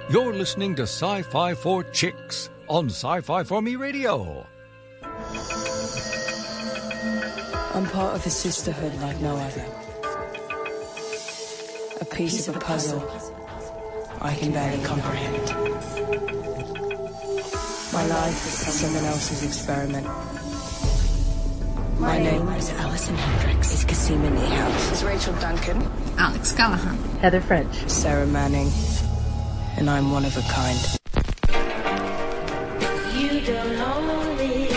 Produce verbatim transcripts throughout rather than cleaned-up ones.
You're listening to Sci-Fi for Chicks on Sci-Fi for Me Radio. I'm part of a sisterhood like no other. A piece of a puzzle I can barely comprehend. My life is someone else's experiment. My name is Alison Hendricks. It's Cassima Niehaus. It's Rachel Duncan. Alex Callahan. Heather French. Sarah Manning. And I'm one of a kind. You don't know me.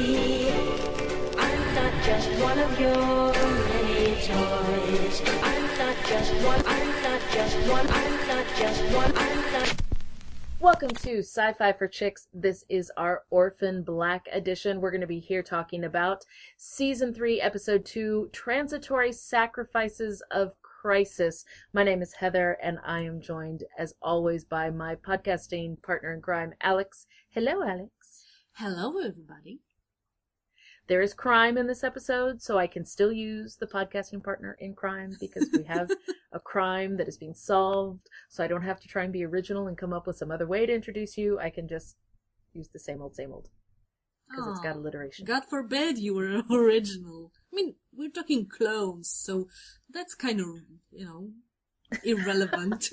I'm not just one of your many toys. I'm not just one. I'm not just one. I'm not just one. I'm not. Welcome to Sci-Fi for Chicks. This is our Orphan Black edition. We're going to be here talking about Season three, Episode two, Transitory Sacrifices of Crisis. My name is Heather, and I am joined, as always, by my podcasting partner in crime, Alex. Hello, Alex. Hello, everybody. There is crime in this episode, so I can still use the podcasting partner in crime because we have a crime that is being solved, so I don't have to try and be original and come up with some other way to introduce you. I can just use the same old, same old. Because it's got alliteration. God forbid you were original. I mean, we're talking clones, so that's kind of, you know, irrelevant.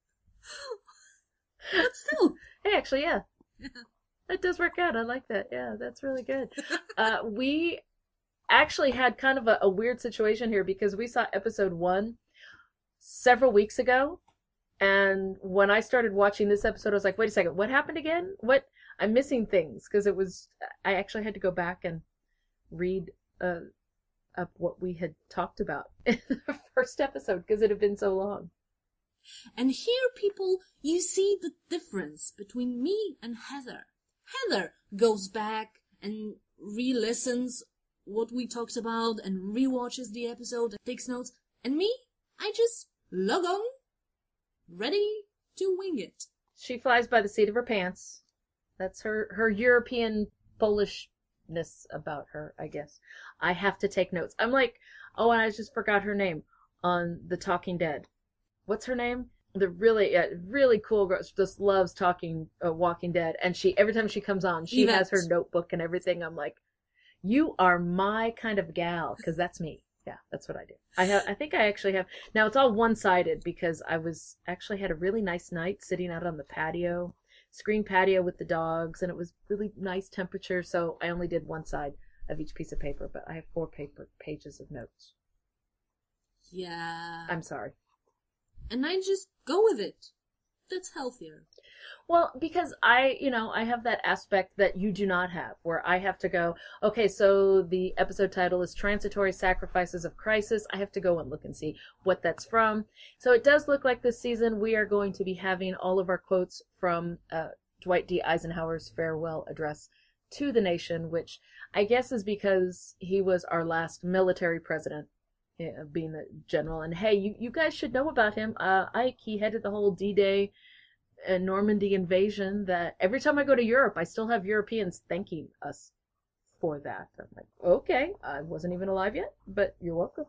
But still. Hey, actually, yeah. That does work out. I like that. Yeah, that's really good. Uh, we actually had kind of a, a weird situation here because we saw episode one several weeks ago. And when I started watching this episode, I was like, wait a second, what happened again? What? I'm missing things because it was, I actually had to go back and read uh, up what we had talked about in the first episode because it had been so long. And here, people, you see the difference between me and Heather. Heather goes back and re-listens what we talked about and re-watches the episode and takes notes. And me, I just log on, ready to wing it. She flies by the seat of her pants. That's her, her European Polishness about her, I guess. I have to take notes. I'm like, oh, and I just forgot her name on The Talking Dead. What's her name? The really, uh, really cool girl. She just loves talking, uh, Walking Dead. And she, every time she comes on, she Yvette. has her notebook and everything. I'm like, you are my kind of gal, because that's me. Yeah, that's what I do. I have. I think I actually have. Now, it's all one-sided because I was actually had a really nice night sitting out on the patio, screen patio with the dogs, and it was really nice temperature, so I only did one side of each piece of paper, but I have four paper pages of notes. Yeah. I'm sorry. And I just go with it. That's healthier. Well, because I, you know, I have that aspect that you do not have, where I have to go, okay, so the episode title is Transitory Sacrifices of Crisis. I have to go and look and see what that's from. So it does look like this season we are going to be having all of our quotes from uh, Dwight D. Eisenhower's farewell address to the nation, which I guess is because he was our last military president, you know, being the general. And hey, you, you guys should know about him. Uh, Ike, he headed the whole D-Day a Normandy invasion that every time I go to Europe, I still have Europeans thanking us for that. I'm like, okay, I wasn't even alive yet, but you're welcome.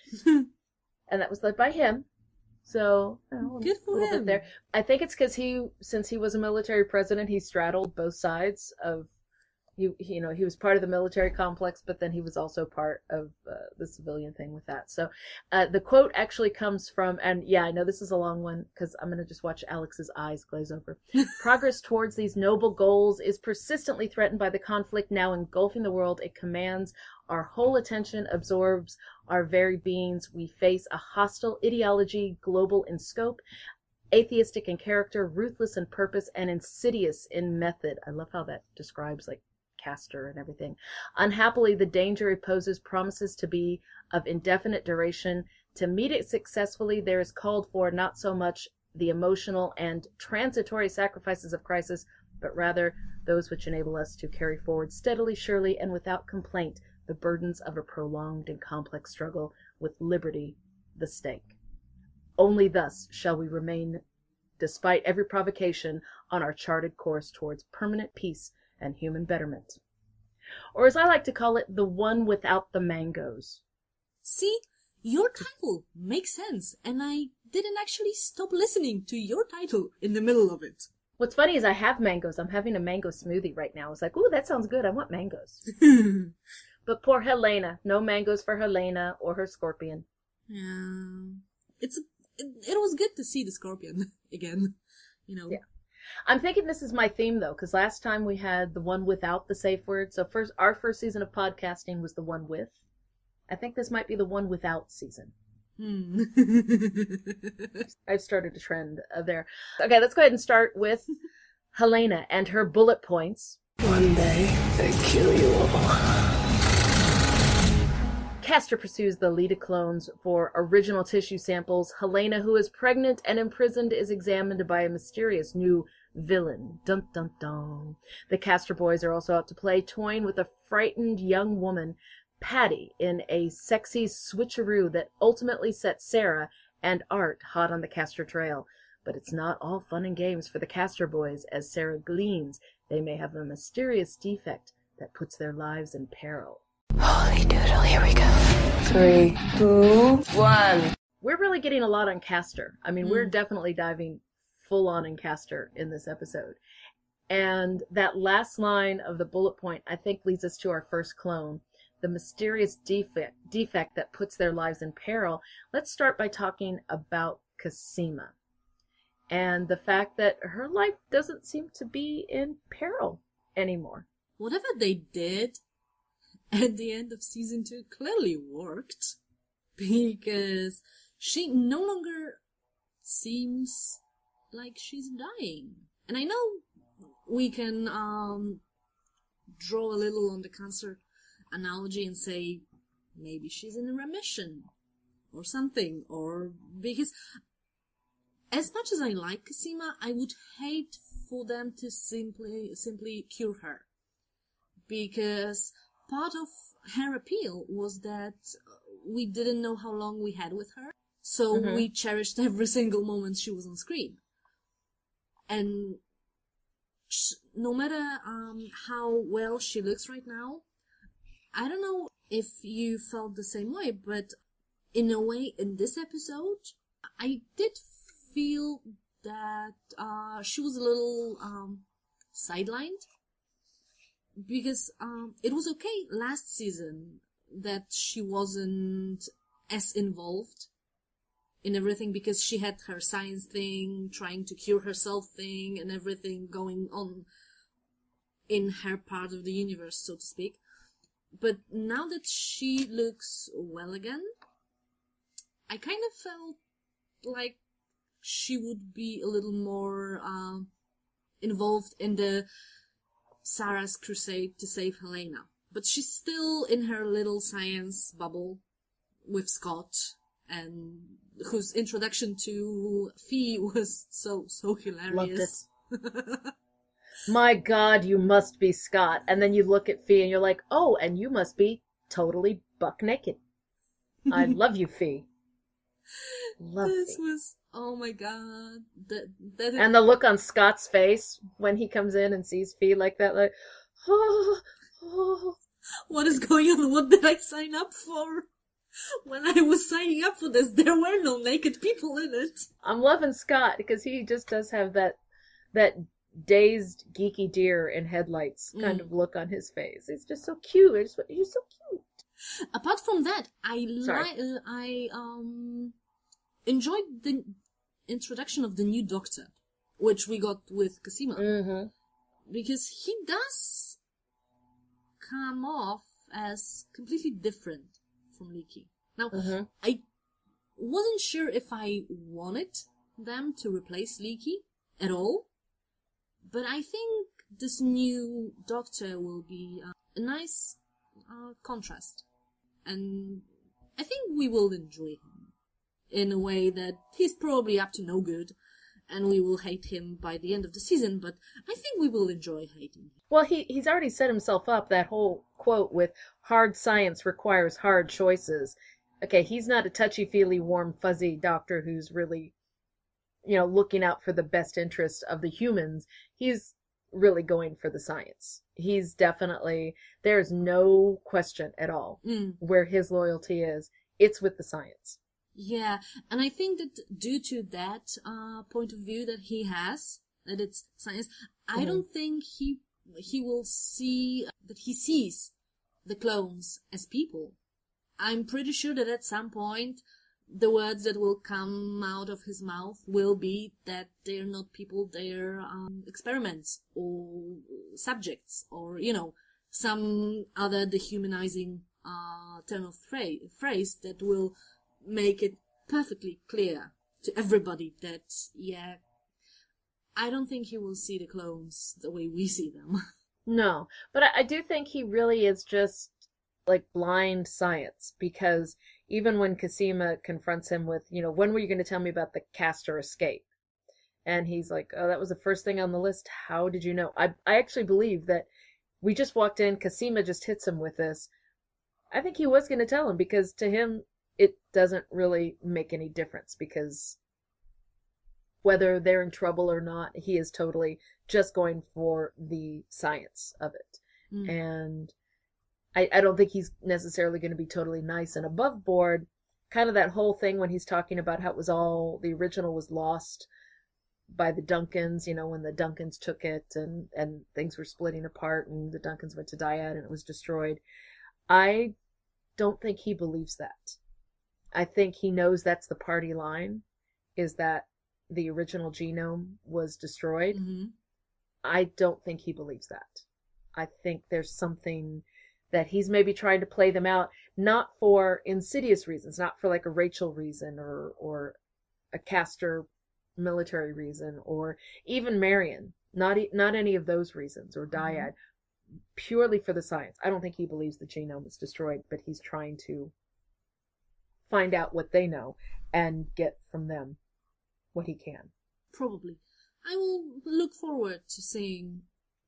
And that was led by him. So, you know, good for a little him. bit there. I think it's because he, since he was a military president, he straddled both sides of, he, he, you know, he was part of the military complex, but then he was also part of uh, the civilian thing with that. So uh, the quote actually comes from, and yeah, I know this is a long one because I'm going to just watch Alex's eyes glaze over. Progress towards these noble goals is persistently threatened by the conflict now engulfing the world. It commands our whole attention, absorbs our very beings. We face a hostile ideology, global in scope, atheistic in character, ruthless in purpose, and insidious in method. I love how that describes like Castor and everything. Unhappily, the danger it poses promises to be of indefinite duration. To meet it successfully, there is called for not so much the emotional and transitory sacrifices of crisis, but rather those which enable us to carry forward steadily, surely, and without complaint the burdens of a prolonged and complex struggle with liberty, the stake. Only thus shall we remain, despite every provocation, on our charted course towards permanent peace and human betterment. Or as I like to call it, the one without the mangoes. See, your title makes sense, and I didn't actually stop listening to your title in the middle of it. What's funny is I have mangoes. I'm having a mango smoothie right now. I was like, ooh, that sounds good. I want mangoes. But poor Helena. No mangoes for Helena or her scorpion. Yeah. It's it, it was good to see the scorpion again. You know. Yeah. I'm thinking this is my theme, though, because last time we had the one without the safe word. So first, our first season of podcasting was the one with. I think this might be the one without season. Hmm. I've started a trend uh, there. Okay, let's go ahead and start with Helena and her bullet points. One day, they kill you all. Castor pursues the Leda clones for original tissue samples. Helena, who is pregnant and imprisoned, is examined by a mysterious new villain. Dun dun dun. The Castor boys are also out to play, toying with a frightened young woman, Patty, in a sexy switcheroo that ultimately sets Sarah and Art hot on the Castor trail. But it's not all fun and games for the Castor boys, as Sarah gleans they may have a mysterious defect that puts their lives in peril. Holy doodle, here we go. Three, two, one. We're really getting a lot on Castor. I mean, Mm. we're definitely diving full on in Castor in this episode. And that last line of the bullet point, I think, leads us to our first clone. The mysterious defect, defect that puts their lives in peril. Let's start by talking about Cosima. And the fact that her life doesn't seem to be in peril anymore. Whatever they did at the end of season two clearly worked, because she no longer seems like she's dying. And I know we can um, draw a little on the cancer analogy and say maybe she's in remission or something, or because as much as I like Cosima, I would hate for them to simply simply cure her, because part of her appeal was that we didn't know how long we had with her, so Mhm. we cherished every single moment she was on screen. And sh- no matter um, how well she looks right now, I don't know if you felt the same way, but in a way, in this episode, I did feel that uh, she was a little um, sidelined. Because um, it was okay last season that she wasn't as involved in everything, because she had her science thing, trying to cure herself thing, and everything going on in her part of the universe, so to speak. But now that she looks well again, I kind of felt like she would be a little more uh, involved in the Sarah's crusade to save Helena. But she's still in her little science bubble with Scott, and whose introduction to Fee was so, so hilarious. Loved it. My God, you must be Scott. And then you look at Fee and you're like, oh, and you must be totally buck naked. I love you, Fee. Love This Fee. was, oh my god. That, that And the look on Scott's face when he comes in and sees Fee like that, like, oh, oh. What is going on? What did I sign up for? When I was signing up for this, there were no naked people in it. I'm loving Scott because he just does have that that dazed, geeky deer in headlights kind Mm. of look on his face. It's just so cute. It's, he's so cute. Apart from that, I Sorry. li- uh, I um enjoyed the introduction of the new Doctor, which we got with Cosima, Mm-hmm. because he does come off as completely different from Leaky. Now, Mm-hmm. I wasn't sure if I wanted them to replace Leaky at all, but I think this new Doctor will be uh, a nice uh, contrast, and I think we will enjoy him in a way that he's probably up to no good, and we will hate him by the end of the season, but I think we will enjoy hating him. Well, he, he's already set himself up, that whole quote with hard science requires hard choices. Okay, he's not a touchy-feely, warm, fuzzy doctor who's really, you know, looking out for the best interest of the humans. He's really going for the science. He's definitely, there's no question at all Mm. where his loyalty is. It's with the science. Yeah, and I think that due to that uh, point of view that he has, that it's science, I Mhm. don't think he he will see that he sees the clones as people. I'm pretty sure that at some point the words that will come out of his mouth will be that they're not people, they're um, experiments or subjects or, you know, some other dehumanizing uh, turn of phra- phrase that will make it perfectly clear to everybody that, yeah, I don't think he will see the clones the way we see them. No, but I, I do think he really is just like blind science because even when Cosima confronts him with, you know, when were you going to tell me about the Castor escape? And he's like, oh, that was the first thing on the list. How did you know? I, I actually believe that we just walked in, Cosima just hits him with this. I think he was going to tell him because to him, it doesn't really make any difference because whether they're in trouble or not, he is totally just going for the science of it. Mm. And I, I don't think he's necessarily going to be totally nice and above board. Kind of that whole thing when he's talking about how it was all, the original was lost by the Duncans, you know, when the Duncans took it and, and things were splitting apart and the Duncans went to Dyad and it was destroyed. I don't think he believes that. I think he knows that's the party line, is that the original genome was destroyed. Mm-hmm. I don't think he believes that. I think there's something that he's maybe trying to play them out, not for insidious reasons, not for like a Rachel reason or, or a Castor military reason, or even Marion, not, e- not any of those reasons, or Dyad, mm-hmm. purely for the science. I don't think he believes the genome is destroyed, but he's trying to find out what they know and get from them what he can. Probably. I will look forward to seeing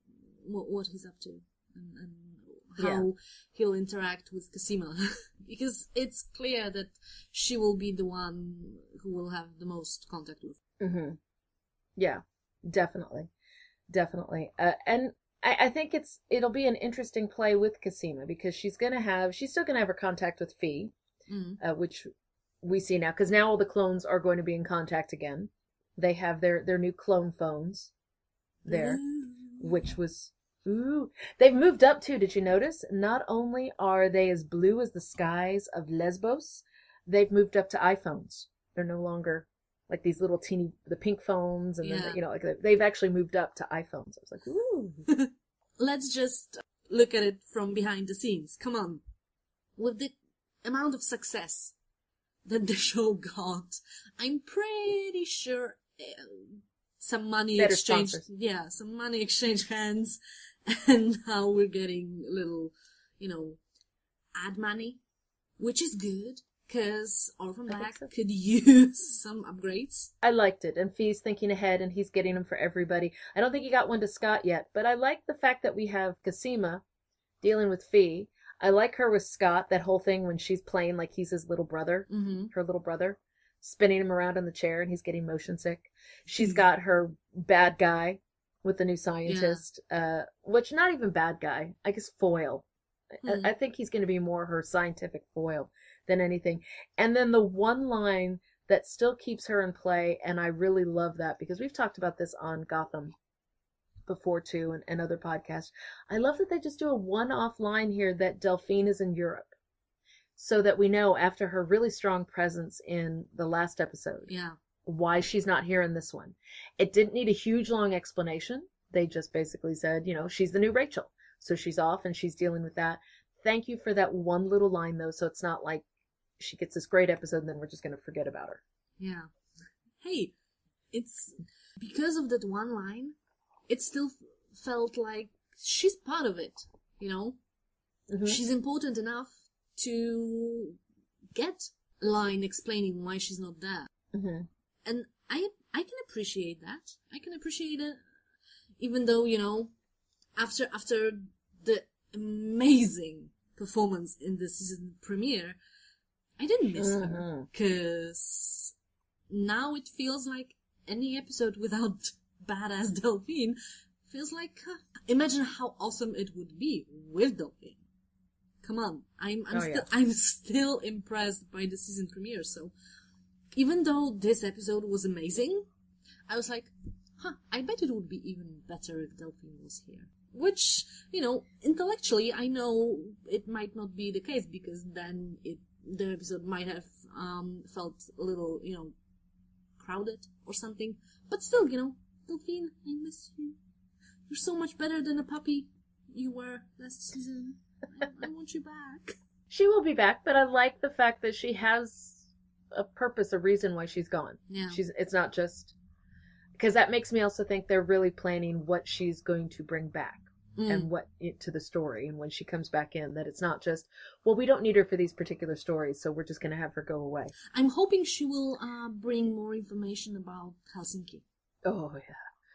what what he's up to and, and how Yeah. he'll interact with Cosima. Because it's clear that she will be the one who will have the most contact with. Mm-hmm. Yeah, definitely. Definitely. Uh, and I, I think it's it'll be an interesting play with Cosima because she's going to have, she's still going to have her contact with Fi, Mm. uh, which we see now, because now all the clones are going to be in contact again. They have their, their new clone phones there, Ooh. which was, ooh, they've moved up too, did you notice? Not only are they as blue as the skies of Lesbos, they've moved up to iPhones. They're no longer like these little teeny, the pink phones, and Yeah. then, you know, like they've actually moved up to iPhones. I was like, ooh. Let's just look at it from behind the scenes. Come on. With the amount of success that the show got, I'm pretty sure uh, some money Better exchanged, sponsors. yeah, some money exchanged hands, and now we're getting a little, you know, ad money, which is good, because Orphan I think Black so. could use some upgrades. I liked it, and Fee's thinking ahead, and he's getting them for everybody. I don't think he got one to Scott yet, but I like the fact that we have Cosima dealing with Fee. I like her with Scott, that whole thing when she's playing like he's his little brother, Mm-hmm. her little brother, spinning him around in the chair, and he's getting motion sick. She's got her bad guy with the new scientist, uh, which not even bad guy, I guess foil. Hmm. I, I think he's going to be more her scientific foil than anything. And then the one line that still keeps her in play, and I really love that because we've talked about this on Gotham before too, and, and other podcasts. I love that they just do a one-off line here that Delphine is in Europe, so that we know after her really strong presence in the last episode Yeah. why she's not here in this one. It didn't need a huge long explanation. They just basically said, you know, she's the new Rachel, so she's off and she's dealing with that. Thank you for that one little line though, so it's not like she gets this great episode and then we're just going to forget about her. Yeah. Hey, it's because of that one line, it still f- felt like she's part of it, you know? Mm-hmm. She's important enough to get a line explaining why she's not there. Mm-hmm. And I I can appreciate that. I can appreciate it, even though, you know, after after the amazing performance in the season premiere, I didn't miss her. Mm-hmm. Because now it feels like any episode without badass Delphine feels like, uh, imagine how awesome it would be with Delphine. Come on, I'm I'm Oh, still yeah. I'm still impressed by the season premiere. So even though this episode was amazing, I was like, huh, I bet it would be even better if Delphine was here. Which, you know, intellectually, I know it might not be the case, because then it the episode might have um, felt a little, you know, crowded or something. But still, you know, Delphine, I miss you. You're so much better than a puppy you were last season. I, I want you back. She will be back, but I like the fact that she has a purpose, a reason why she's gone. Yeah. She's. It's not just... Because that makes me also think they're really planning what she's going to bring back. Mm. And what to the story, and when she comes back in, that it's not just, well, we don't need her for these particular stories, so we're just going to have her go away. I'm hoping she will uh, bring more information about Helsinki. Oh, yeah.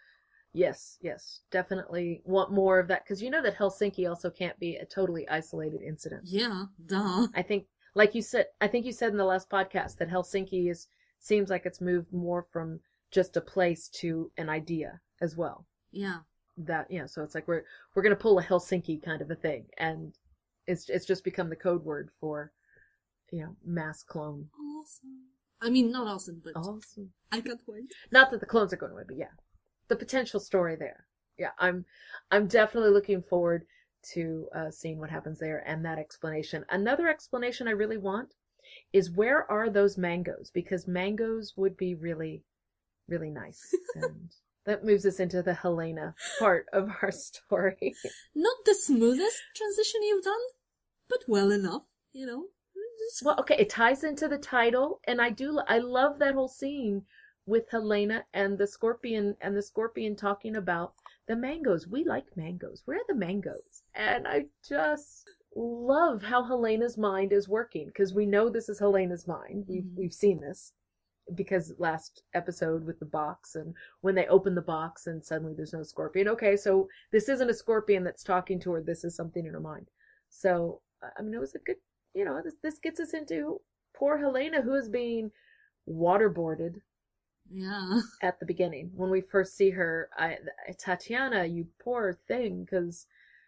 Yes, yes, definitely want more of that, because you know that Helsinki also can't be a totally isolated incident. Yeah, duh. I think, like you said, I think you said in the last podcast that Helsinki is seems like it's moved more from just a place to an idea as well. Yeah. That, you know, so it's like we're we're gonna pull a Helsinki kind of a thing, and it's it's just become the code word for, you know, mass clone. Awesome. I mean, not awesome, but awesome. I can't wait. Not that the clones are going away, but yeah, the potential story there. Yeah, I'm I'm definitely looking forward to uh, seeing what happens there and that explanation. Another explanation I really want is, where are those mangoes? Because mangoes would be really, really nice. And that moves us into the Helena part of our story. Not the smoothest transition you've done, but well enough, you know. Well, okay, it ties into the title, and I do, I love that whole scene with Helena and the scorpion, and the scorpion talking about the mangoes. We like mangoes. Where are the mangoes? And I just love how Helena's mind is working, because we know this is Helena's mind. We've, mm-hmm. we've seen this. Because last episode with the box, and when they open the box and suddenly there's no scorpion. Okay, so this isn't a scorpion that's talking to her. This is something in her mind. So, I mean, it was a good, you know, this, this gets us into poor Helena, who is being waterboarded. Yeah. At the beginning. When we first see her, I, Tatiana, you poor thing, because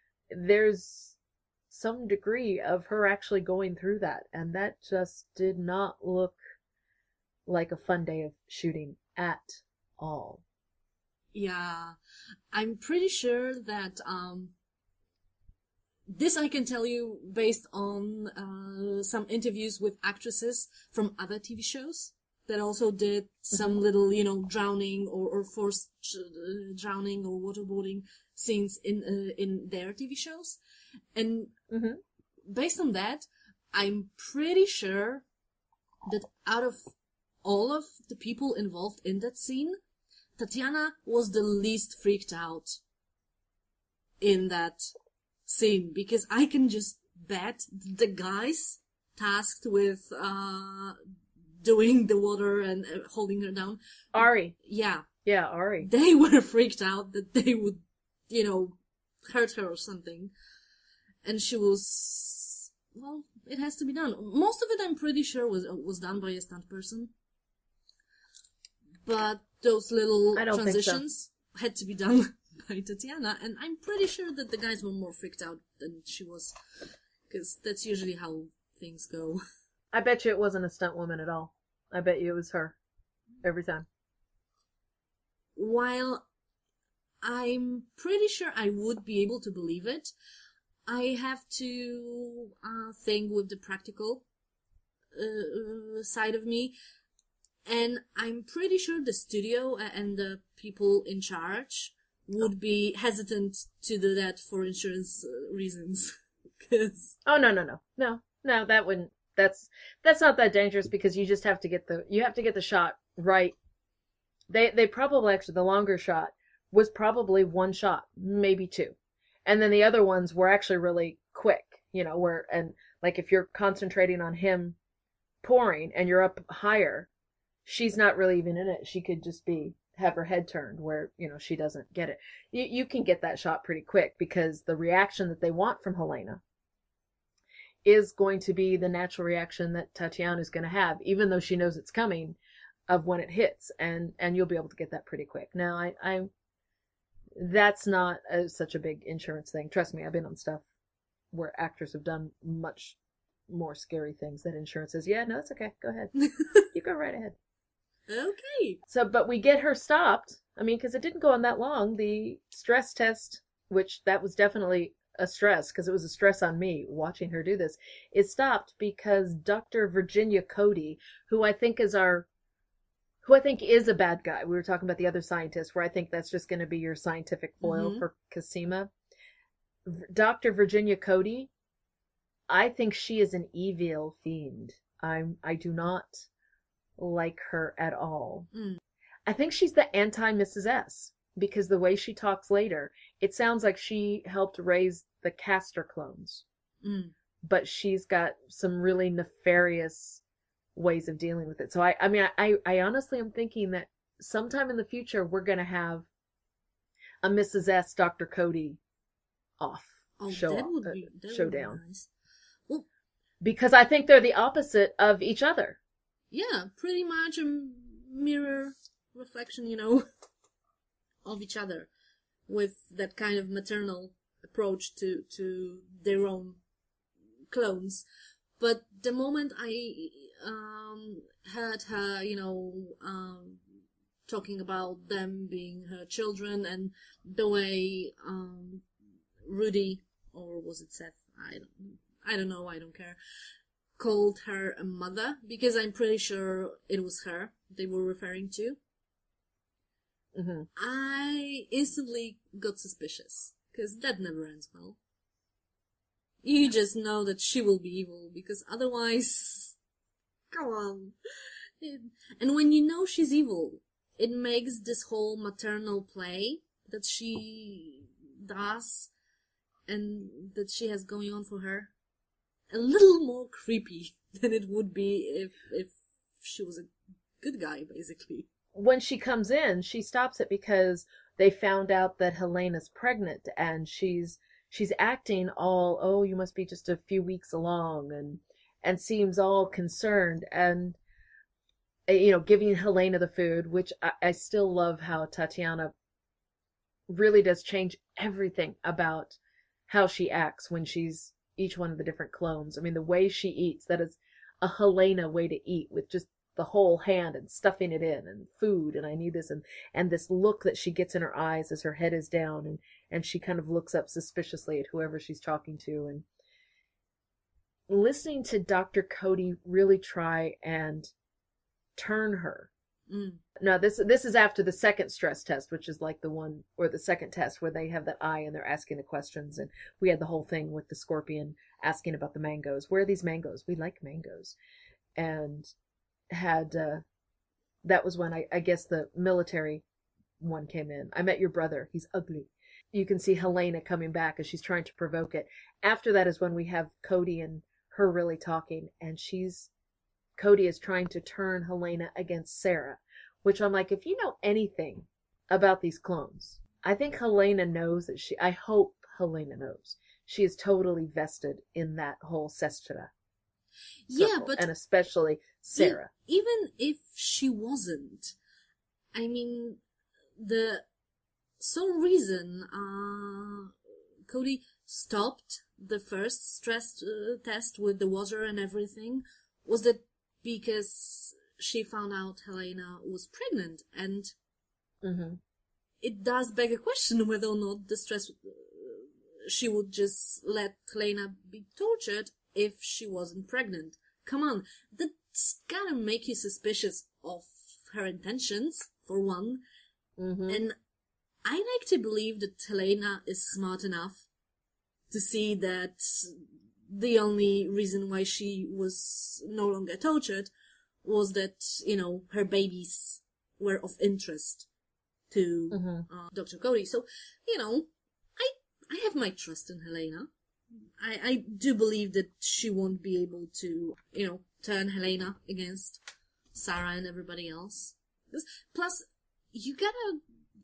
there's some degree of her actually going through that. And that just did not look like a fun day of shooting at all. Yeah, I'm pretty sure that um this I can tell you based on uh, some interviews with actresses from other T V shows that also did some mm-hmm. little, you know, drowning or, or forced uh, drowning or waterboarding scenes in uh, in their T V shows, and mm-hmm. based on that, I'm pretty sure that out of all of the people involved in that scene, Tatiana was the least freaked out in that scene, because I can just bet the guys tasked with uh doing the water and uh, holding her down, Ari, yeah, yeah, Ari, they were freaked out that they would, you know, hurt her or something, and she was, well, it has to be done. Most of it, I'm pretty sure, was was done by a stunt person. But those little transitions so. had to be done by Tatiana, and I'm pretty sure that the guys were more freaked out than she was, because that's usually how things go. I bet you it wasn't a stunt woman at all. I bet you it was her. Every time. While I'm pretty sure I would be able to believe it, I have to uh, think with the practical uh, side of me. And I'm pretty sure the studio and the people in charge would be hesitant to do that for insurance reasons. Cause... Oh, no, no, no. No, no, that wouldn't, that's, that's not that dangerous, because you just have to get the, you have to get the shot right. They, they probably, actually, the longer shot was probably one shot, maybe two. And then the other ones were actually really quick, you know, where, and like if you're concentrating on him pouring and you're up higher, she's not really even in it. She could just be, have her head turned where, you know, she doesn't get it. You, you can get that shot pretty quick, because the reaction that they want from Helena is going to be the natural reaction that Tatiana is going to have, even though she knows it's coming, of when it hits, and, and you'll be able to get that pretty quick. Now, I, I, that's not a, such a big insurance thing. Trust me, I've been on stuff where actors have done much more scary things that insurance says, yeah, no, it's okay. Go ahead. You go right ahead. Okay. So, but we get her stopped. I mean, because it didn't go on that long. The stress test, which that was definitely a stress, because it was a stress on me watching her do this, is stopped because Doctor Virginia Cody, who I think is our, who I think is a bad guy. We were talking about the other scientist, where I think that's just going to be your scientific foil Mhm. for Cosima. Doctor Virginia Cody, I think she is an evil fiend. I'm, I do not like her at all. Mm. I think she's the anti Missus S, because the way she talks later, it sounds like she helped raise the Castor clones, Mm. but she's got some really nefarious ways of dealing with it. So I, I mean, I, I honestly am thinking that sometime in the future we're going to have a Missus S Doctor Cody off Oh, show that off, would uh, be that showdown, would be nice. Well, because I think they're the opposite of each other. yeah, pretty much a mirror reflection, you know, of each other, with that kind of maternal approach to to their own clones. But the moment I um heard her, you know, um talking about them being her children, and the way um Rudy, or was it Seth? I don't I don't know, I don't care. Called her a mother, because I'm pretty sure it was her they were referring to. Mm-hmm. I instantly got suspicious, because that never ends well. You just know that she will be evil, because otherwise, come on. It, and when you know she's evil, it makes this whole maternal play that she does and that she has going on for her a little more creepy than it would be if if she was a good guy, basically. When she comes in, she stops it because they found out that Helena's pregnant, and she's she's acting all, oh, you must be just a few weeks along, and and seems all concerned, and uh, you know, giving Helena the food, which I, I still love how Tatiana really does change everything about how she acts when she's each one of the different clones. I mean, the way she eats, that is a Helena way to eat, with just the whole hand and stuffing it in, and food, and I need this, and and this look that she gets in her eyes as her head is down, and and she kind of looks up suspiciously at whoever she's talking to. And listening to Doctor Cody really try and turn her. Mm. Now this this is after the second stress test, which is like the one, or the second test where they have that eye and they're asking the questions, and we had the whole thing with the scorpion asking about the mangoes. Where are these mangoes? We like mangoes. And had uh, that was when I, I guess the military one came in. I met your brother. He's ugly. You can see Helena coming back as she's trying to provoke it. After that is when we have Cody and her really talking, and she's Cody is trying to turn Helena against Sarah, which I'm like, if you know anything about these clones, I think Helena knows that she, I hope Helena knows she is totally vested in that whole Sestra. Yeah, circle, but and especially Sarah. E- even if she wasn't, I mean, the sole reason uh, Cody stopped the first stress uh, test with the water and everything was that because she found out Helena was pregnant, and Mm-hmm. it does beg a question whether or not the stress uh, she would just let Helena be tortured if she wasn't pregnant. Come on, that's gotta make you suspicious of her intentions, for one. Mm-hmm. And I like to believe that Helena is smart enough to see that the only reason why she was no longer tortured was that, you know, her babies were of interest to Mm-hmm. uh, Doctor Cody. So, you know, I I have my trust in Helena. I, I do believe that she won't be able to, you know, turn Helena against Sarah and everybody else. Plus, you gotta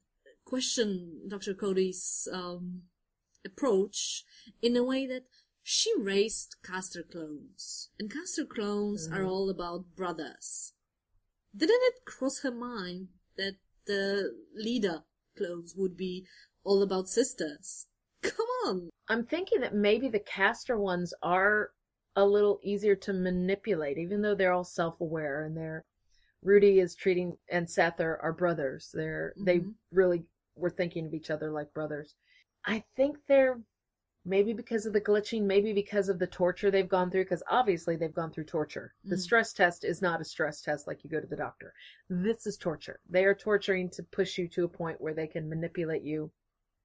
question Doctor Cody's um, approach in a way that she raised Castor clones, and Castor clones Mhm. are all about brothers. Didn't it cross her mind that the leader clones would be all about sisters? Come on! I'm thinking that maybe the Castor ones are a little easier to manipulate, even though they're all self-aware and they're Rudy is treating, and Seth are, are brothers. They're, they Mhm. really were thinking of each other like brothers. I think they're, maybe because of the glitching, maybe because of the torture they've gone through, because obviously they've gone through torture. The Mm. stress test is not a stress test like you go to the doctor. This is torture. They are torturing to push you to a point where they can manipulate you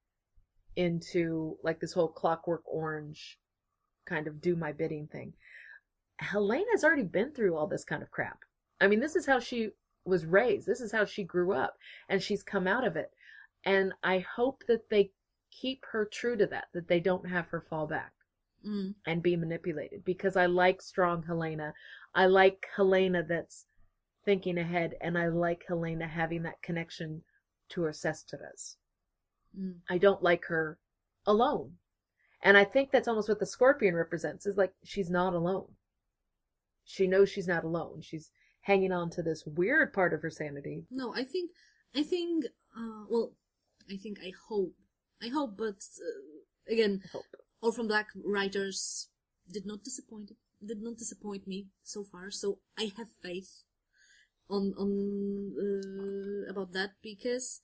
into like this whole Clockwork Orange kind of do my bidding thing. Helena's already been through all this kind of crap. I mean, this is how she was raised. This is how she grew up, and she's come out of it. And I hope that they keep her true to that, that they don't have her fall back Mm. and be manipulated, because I like strong Helena. I like Helena that's thinking ahead, and I like Helena having that connection to her sestras. Mm. I don't like her alone. And I think that's almost what the Scorpion represents, is like she's not alone. She knows she's not alone. She's hanging on to this weird part of her sanity. No, I think, I think, uh, well, I think, I hope, I hope, but uh, again, I hope. Orphan Black writers did not disappoint, did not disappoint me so far, so I have faith on, on, uh, about that, because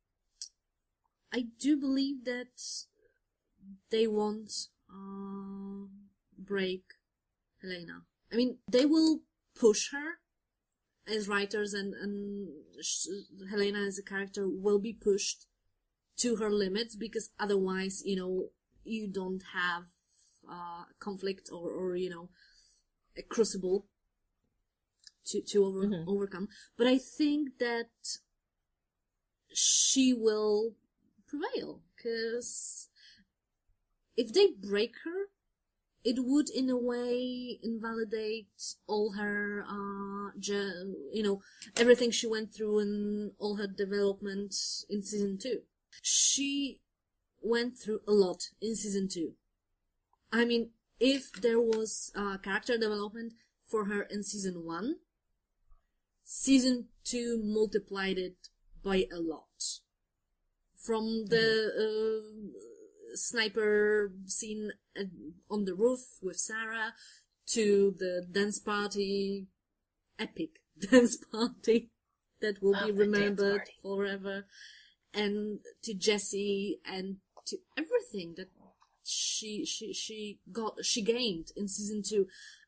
I do believe that they won't, uh, break Helena. I mean, they will push her as writers, and, and sh- Helena as a character will be pushed to her limits, because otherwise, you know, you don't have uh, conflict or, or, you know, a crucible to, to over, Mhm. overcome. But I think that she will prevail, because if they break her, it would in a way invalidate all her, uh, ge- you know, everything she went through and all her development in season two. She went through a lot in season two. I mean, if there was uh, character development for her in season one, season two multiplied it by a lot. From the uh, sniper scene uh, on the roof with Sarah to the dance party, epic dance party that will Love be the dance remembered party. forever, and to Jessie, and to everything that she she she got she gained in season two.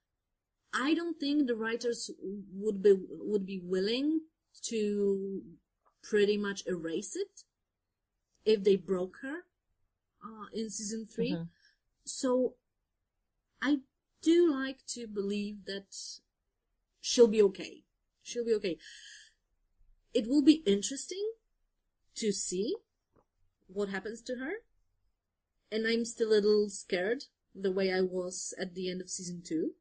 I don't think the writers would be would be willing to pretty much erase it if they broke her uh, in season three. Mhm. So I do like to believe that she'll be okay. She'll be okay. It will be interesting to see what happens to her. And I'm still a little scared the way I was at the end of season two.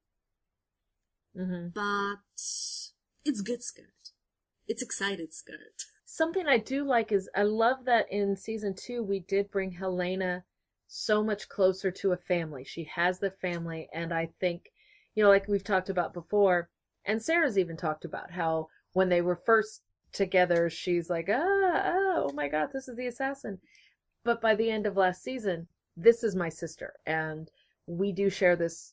Mhm. But it's good scared. It's excited scared. Something I do like is I love that in season two we did bring Helena so much closer to a family. She has the family, and I think, you know, like we've talked about before, and Sarah's even talked about how when they were first together, she's like, ah, ah, oh my God, this is the assassin. But by the end of last season, this is my sister, and we do share this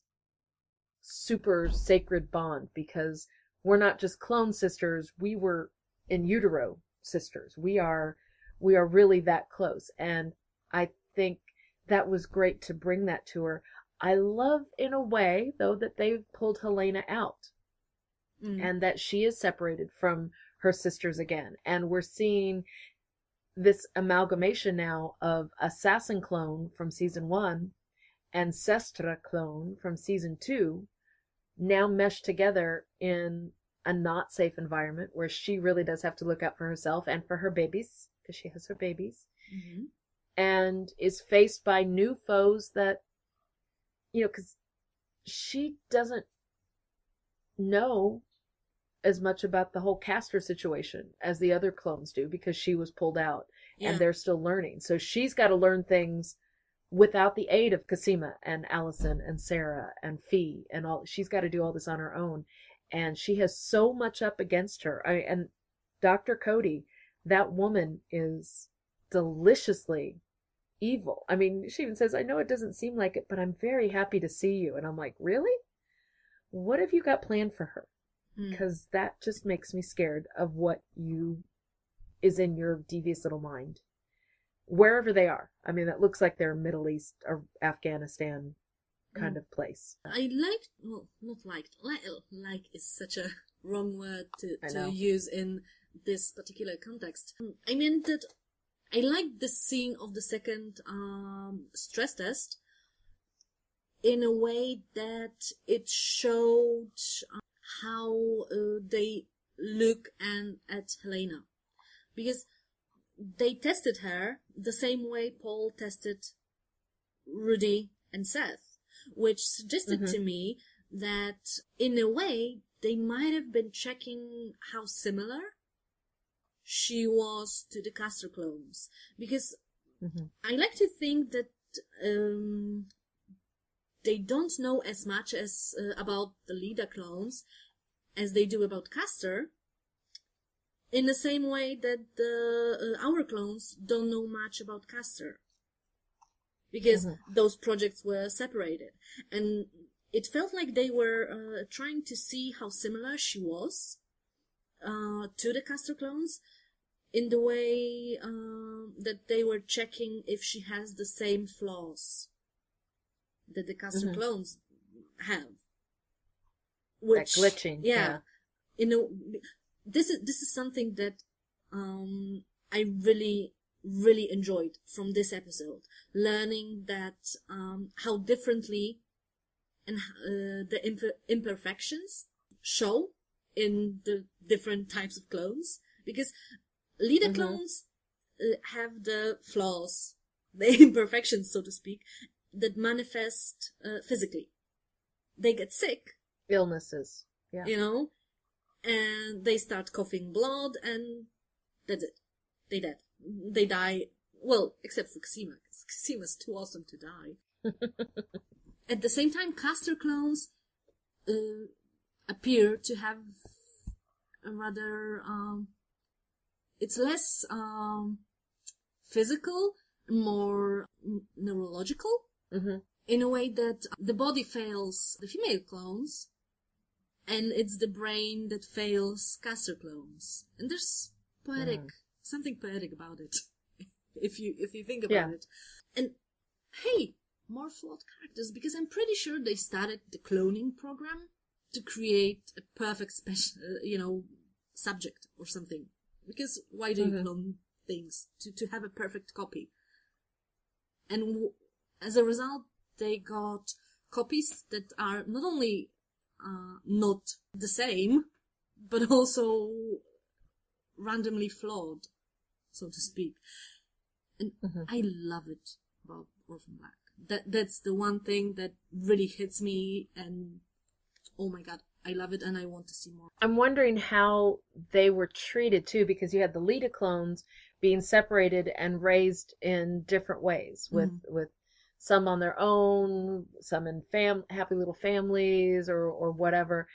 super sacred bond, because we're not just clone sisters, we were in utero sisters. We are we are really that close, and I think that was great to bring that to her. I love in a way though that they've pulled Helena out Mm. and that she is separated from her sisters again, and we're seeing this amalgamation now of assassin clone from season one and sestra clone from season two now meshed together in a not safe environment where she really does have to look out for herself and for her babies, because she has her babies, Mm-hmm. and is faced by new foes that, you know, because she doesn't know as much about the whole Castor situation as the other clones do, because she was pulled out Yeah. and they're still learning. So she's got to learn things without the aid of Cosima and Allison and Sarah and Fee and all. She's got to do all this on her own, and she has so much up against her. I, and Doctor Cody, that woman is deliciously evil. I mean, she even says, I know it doesn't seem like it, but I'm very happy to see you. And I'm like, really? What have you got planned for her? because that just makes me scared of what you is in your devious little mind, wherever they are. I mean, it looks like they're Middle East or Afghanistan kind Mm. of place. I liked, well, not liked, like, like is such a wrong word to, I to know. use in this particular context. I mean that I liked the scene of the second um, stress test in a way that it showed uh, how uh, they look and at Helena. Because they tested her the same way Paul tested Rudy and Seth, which suggested Mhm. to me that in a way they might have been checking how similar she was to the Castor clones. Because Mhm. I like to think that um, they don't know as much as uh, about the Leda clones as they do about Castor, in the same way that the uh, our clones don't know much about Castor, because Mhm. those projects were separated, and it felt like they were uh, trying to see how similar she was uh, to the Castor clones, in the way um, that they were checking if she has the same flaws that the Castor Mhm. clones have. That Which, glitching. yeah, you know, this is this is something that um, I really really enjoyed from this episode, learning that um, how differently and uh, the imper- imperfections show in the different types of clones, because leader Mhm. clones uh, have the flaws, the imperfections, so to speak, that manifest uh, physically. They get sick, Illnesses. Yeah. you know, and they start coughing blood, and that's it. They dead. They die. Well, except for Cassima, because Cassima's too awesome to die. At the same time, Castor clones uh, appear to have a rather um, it's less um, physical, more n- neurological, Mhm. in a way that the body fails the female clones, and it's the brain that fails Castor clones. And there's poetic, Mm. something poetic about it, if you if you think about Yeah. it. And hey, more flawed characters, because I'm pretty sure they started the cloning program to create a perfect special, uh, you know, subject or something. Because why do you Mhm. clone things? To to have a perfect copy. And w- as a result, they got copies that are not only uh, not the same, but also randomly flawed, so to speak. And Mhm. I love it about Orphan Black. That that's the one thing that really hits me, and oh my god, I love it, and I want to see more. I'm wondering how they were treated too, because you had the Leda clones being separated and raised in different ways, with Mhm. with some on their own, some in fam happy little families or or whatever.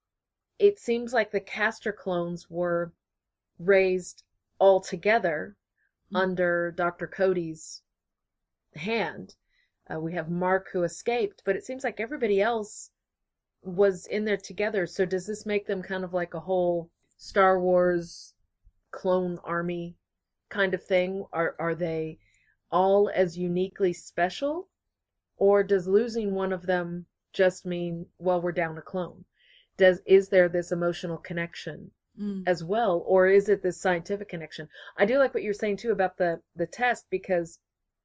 It seems like the Castor clones were raised all together Mhm. under Doctor Cody's hand. Uh, we have Mark who escaped, but it seems like everybody else was in there together. So does this make them kind of like a whole Star Wars clone army kind of thing? Are are they all as uniquely special? Or does losing one of them just mean, well, we're down a clone? Does is there this emotional connection Mm. as well, or is it this scientific connection? I do like what you're saying too about the the test, because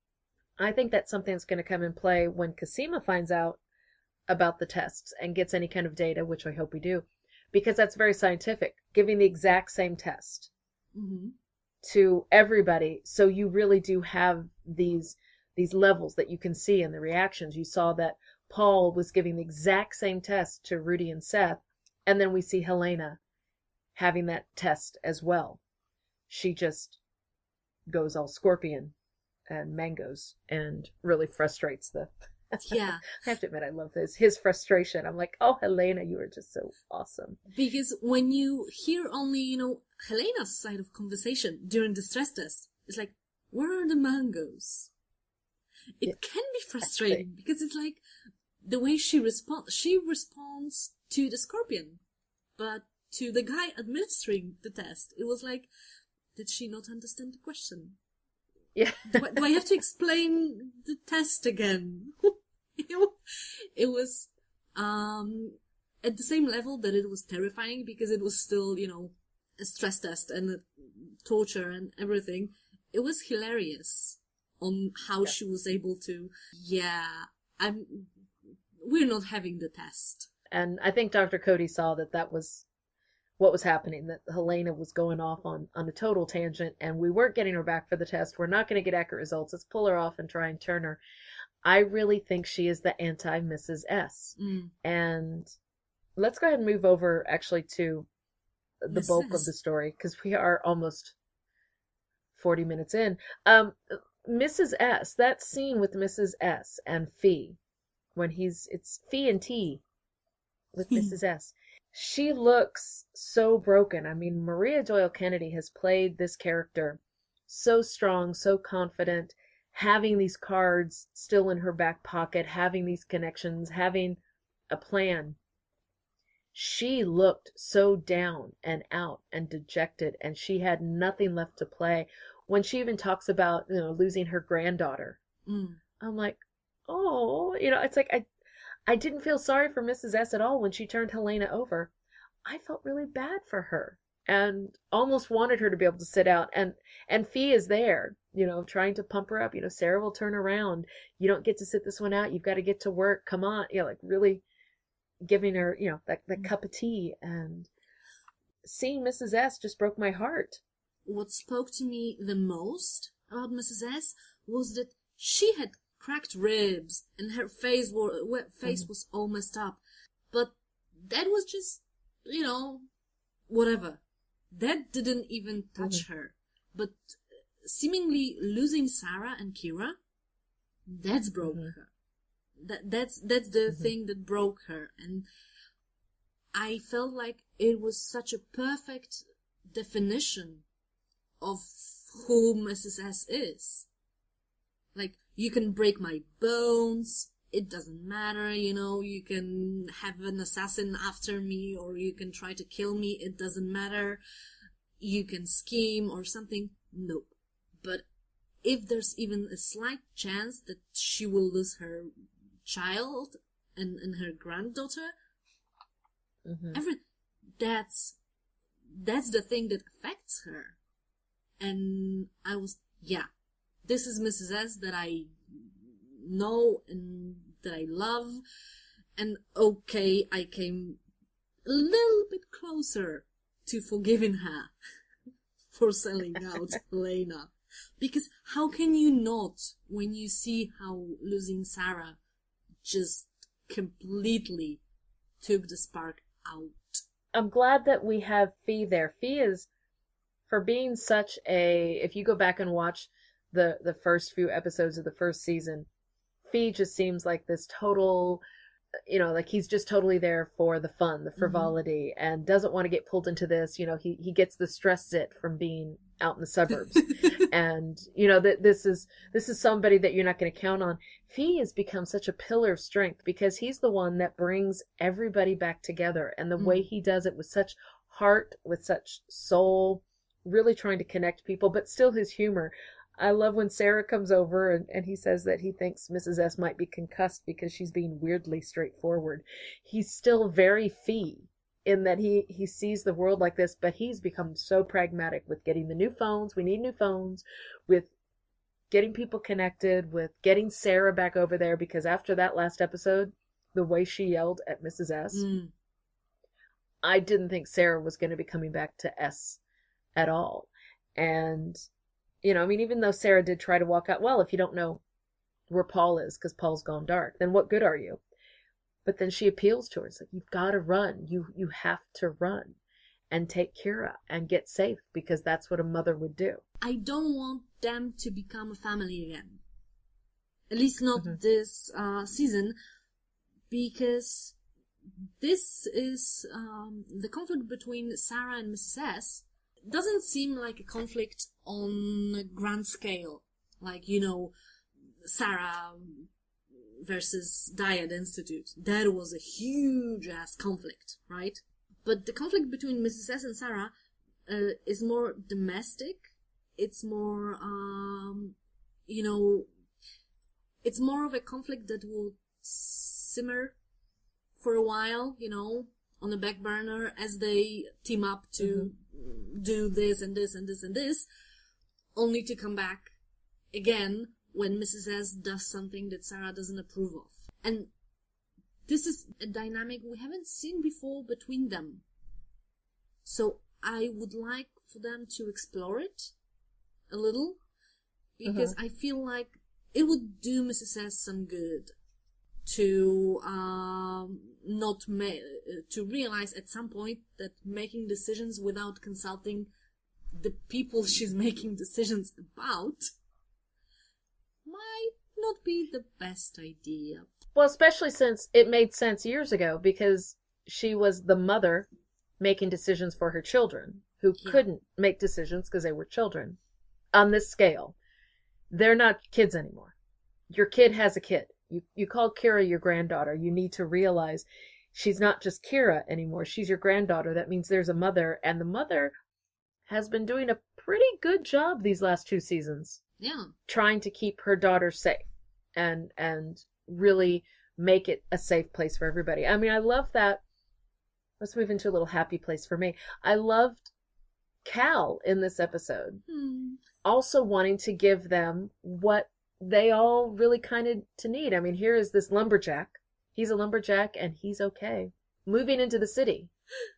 I think that's something that's going to come in play when Cassima finds out about the tests and gets any kind of data, which I hope we do, because that's very scientific, giving the exact same test Mhm. to everybody. So you really do have these these levels that you can see in the reactions. You saw that Paul was giving the exact same test to Rudy and Seth, and then we see Helena having that test as well. She just goes all scorpion and mangoes and really frustrates the Yeah, I have to admit, I love this. His frustration. I'm like, oh, Helena, you are just so awesome. because when you hear only, you know, Helena's side of conversation during the stress test, it's like, where are the mangoes? It Yeah, can be frustrating because it's like the way she responds. She responds to the scorpion, but to the guy administering the test. It was like, did she not understand the question? Yeah. do, I, do I have to explain the test again? it, wa- it was um, at the same level that it was terrifying, because it was still, you know, a stress test and a torture and everything. It was hilarious on how Yeah. she was able to, yeah, I'm, we're not having the test. And I think Doctor Cody saw that that was what was happening, that Helena was going off on, on a total tangent, and we weren't getting her back for the test. We're not going to get accurate results. Let's pull her off and try and turn her. I really think she is the anti-Missus S. Mm. And let's go ahead and move over, actually, to the Missus bulk of S. the story, because we are almost forty minutes in. Um, Missus S, that scene with Missus S and Fee, when he's, it's Fee and T with Missus S. She looks so broken. I mean, Maria Doyle Kennedy has played this character so strong, so confident, having these cards still in her back pocket, having these connections, having a plan. She looked so down and out and dejected, and she had nothing left to play. When she even talks about, you know, losing her granddaughter, Mm. I'm like, oh, you know, it's like I I didn't feel sorry for Missus S at all when she turned Helena over. I felt really bad for her and almost wanted her to be able to sit out. And and Fee is there, you know, trying to pump her up. You know, Sarah will turn around. You don't get to sit this one out. You've got to get to work. Come on. You know, like really giving her, you know, that, that cup of tea. And seeing Missus S just broke my heart. What spoke to me the most about Missus S was that she had cracked ribs and her face were, face was all messed up. But that was just, you know, whatever. That didn't even touch Mm-hmm. her. But seemingly losing Sarah and Kira, that's broke Mm-hmm. her. That that's that's the Mm-hmm. thing that broke her. And I felt like it was such a perfect definition of who Missus S is. Like, you can break my bones, it doesn't matter, you know, you can have an assassin after me, or you can try to kill me, it doesn't matter. You can scheme or something, nope. But if there's even a slight chance that she will lose her child and, and her granddaughter, Mm-hmm. every, that's, that's the thing that affects her. And I was, yeah, this is Missus S that I know and that I love. And okay, I came a little bit closer to forgiving her for selling out Helena. Because how can you not, when you see how losing Sarah just completely took the spark out? I'm glad that we have Fee there. Fee is, for being such a, if you go back and watch the, the first few episodes of the first season, Fee just seems like this total, you know, like he's just totally there for the fun, the frivolity, mm-hmm. and doesn't want to get pulled into this. You know, he, he gets the stress zit from being out in the suburbs. And, you know, that this is, this is somebody that you're not going to count on. Fee has become such a pillar of strength because he's the one that brings everybody back together. And the mm. way he does it with such heart, with such soul, really trying to connect people, but still his humor. I love when Sarah comes over and, and he says that he thinks Missus S might be concussed because she's being weirdly straightforward. He's still very Fee in that he, he sees the world like this, but he's become so pragmatic with getting the new phones. We need new phones, with getting people connected, with getting Sarah back over there, because after that last episode, the way she yelled at Missus S, mm. I didn't think Sarah was going to be coming back to S at all. And, you know, I mean, even though Sarah did try to walk out, well, if you don't know where Paul is because Paul's gone dark, then what good are you? But then she appeals to her. It's like, you've got to run. You you have to run and take Kira and get safe, because that's what a mother would do. I don't want them to become a family again. At least not mm-hmm. this uh, season, because this is um, the conflict between Sarah and Missus S doesn't seem like a conflict on a grand scale. Like, you know, Sarah versus Dyad Institute. That was a huge ass conflict, right? But the conflict between Missus S and Sarah uh, is more domestic. It's more, um, you know, it's more of a conflict that will simmer for a while, you know, on the back burner as they team up to mm-hmm. do this and this and this and this, only to come back again when Missus S does something that Sarah doesn't approve of. And this is a dynamic we haven't seen before between them. So I would like for them to explore it a little, because uh-huh. I feel like it would do Missus S some good to um, not ma- to realize at some point that making decisions without consulting the people she's making decisions about might not be the best idea. Well, especially since it made sense years ago, because she was the mother making decisions for her children who yeah. couldn't make decisions because they were children. On this scale, they're not kids anymore. Your kid has a kid. You you call Kira your granddaughter. You need to realize she's not just Kira anymore. She's your granddaughter. That means there's a mother, and the mother has been doing a pretty good job these last two seasons. Yeah. Trying to keep her daughter safe and and really make it a safe place for everybody. I mean, I love that. Let's move into a little happy place for me. I loved Cal in this episode. Hmm. Also wanting to give them what they all really kind of to need. I mean, here is this lumberjack. He's a lumberjack and he's okay. Moving into the city.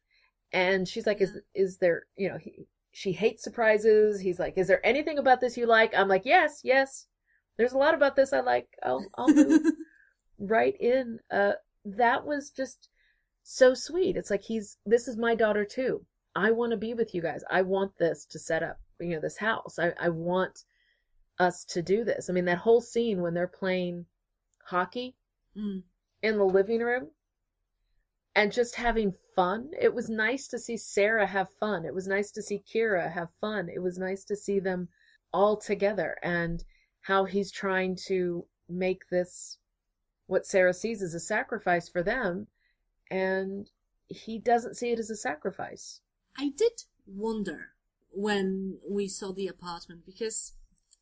And she's like, yeah. is is there, you know, he, she hates surprises. He's like, is there anything about this you like? I'm like, yes, yes. There's a lot about this I like. I'll, I'll move right in. Uh, that was just so sweet. It's like, he's, this is my daughter too. I want to be with you guys. I want this to set up, you know, this house. I, I want us to do this. I mean, that whole scene when they're playing hockey mm. in the living room and just having fun. It was nice to see Sarah have fun. It was nice to see Kira have fun. It was nice to see them all together, and how he's trying to make this what Sarah sees as a sacrifice for them, and he doesn't see it as a sacrifice. I did wonder when we saw the apartment, because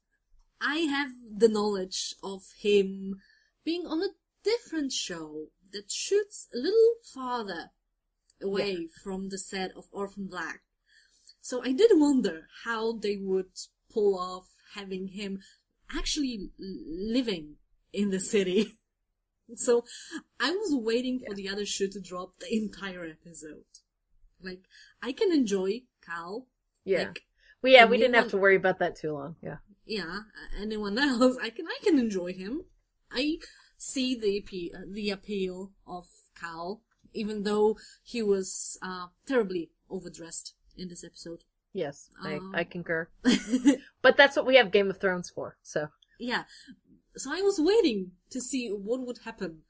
I have the knowledge of him being on a different show that shoots a little farther away yeah. from the set of Orphan Black. So I did wonder how they would pull off having him actually living in the city. So I was waiting for yeah. the other shoe to drop the entire episode. Like, I can enjoy Cal. Yeah. Like, well, yeah, we didn't have to worry about that too long. Yeah. Yeah. Anyone else, I can, I can enjoy him. I see the appeal, the appeal of Cal, even though he was uh, terribly overdressed in this episode. Yes, I, um, I concur. But that's what we have Game of Thrones for, so. Yeah. So I was waiting to see what would happen.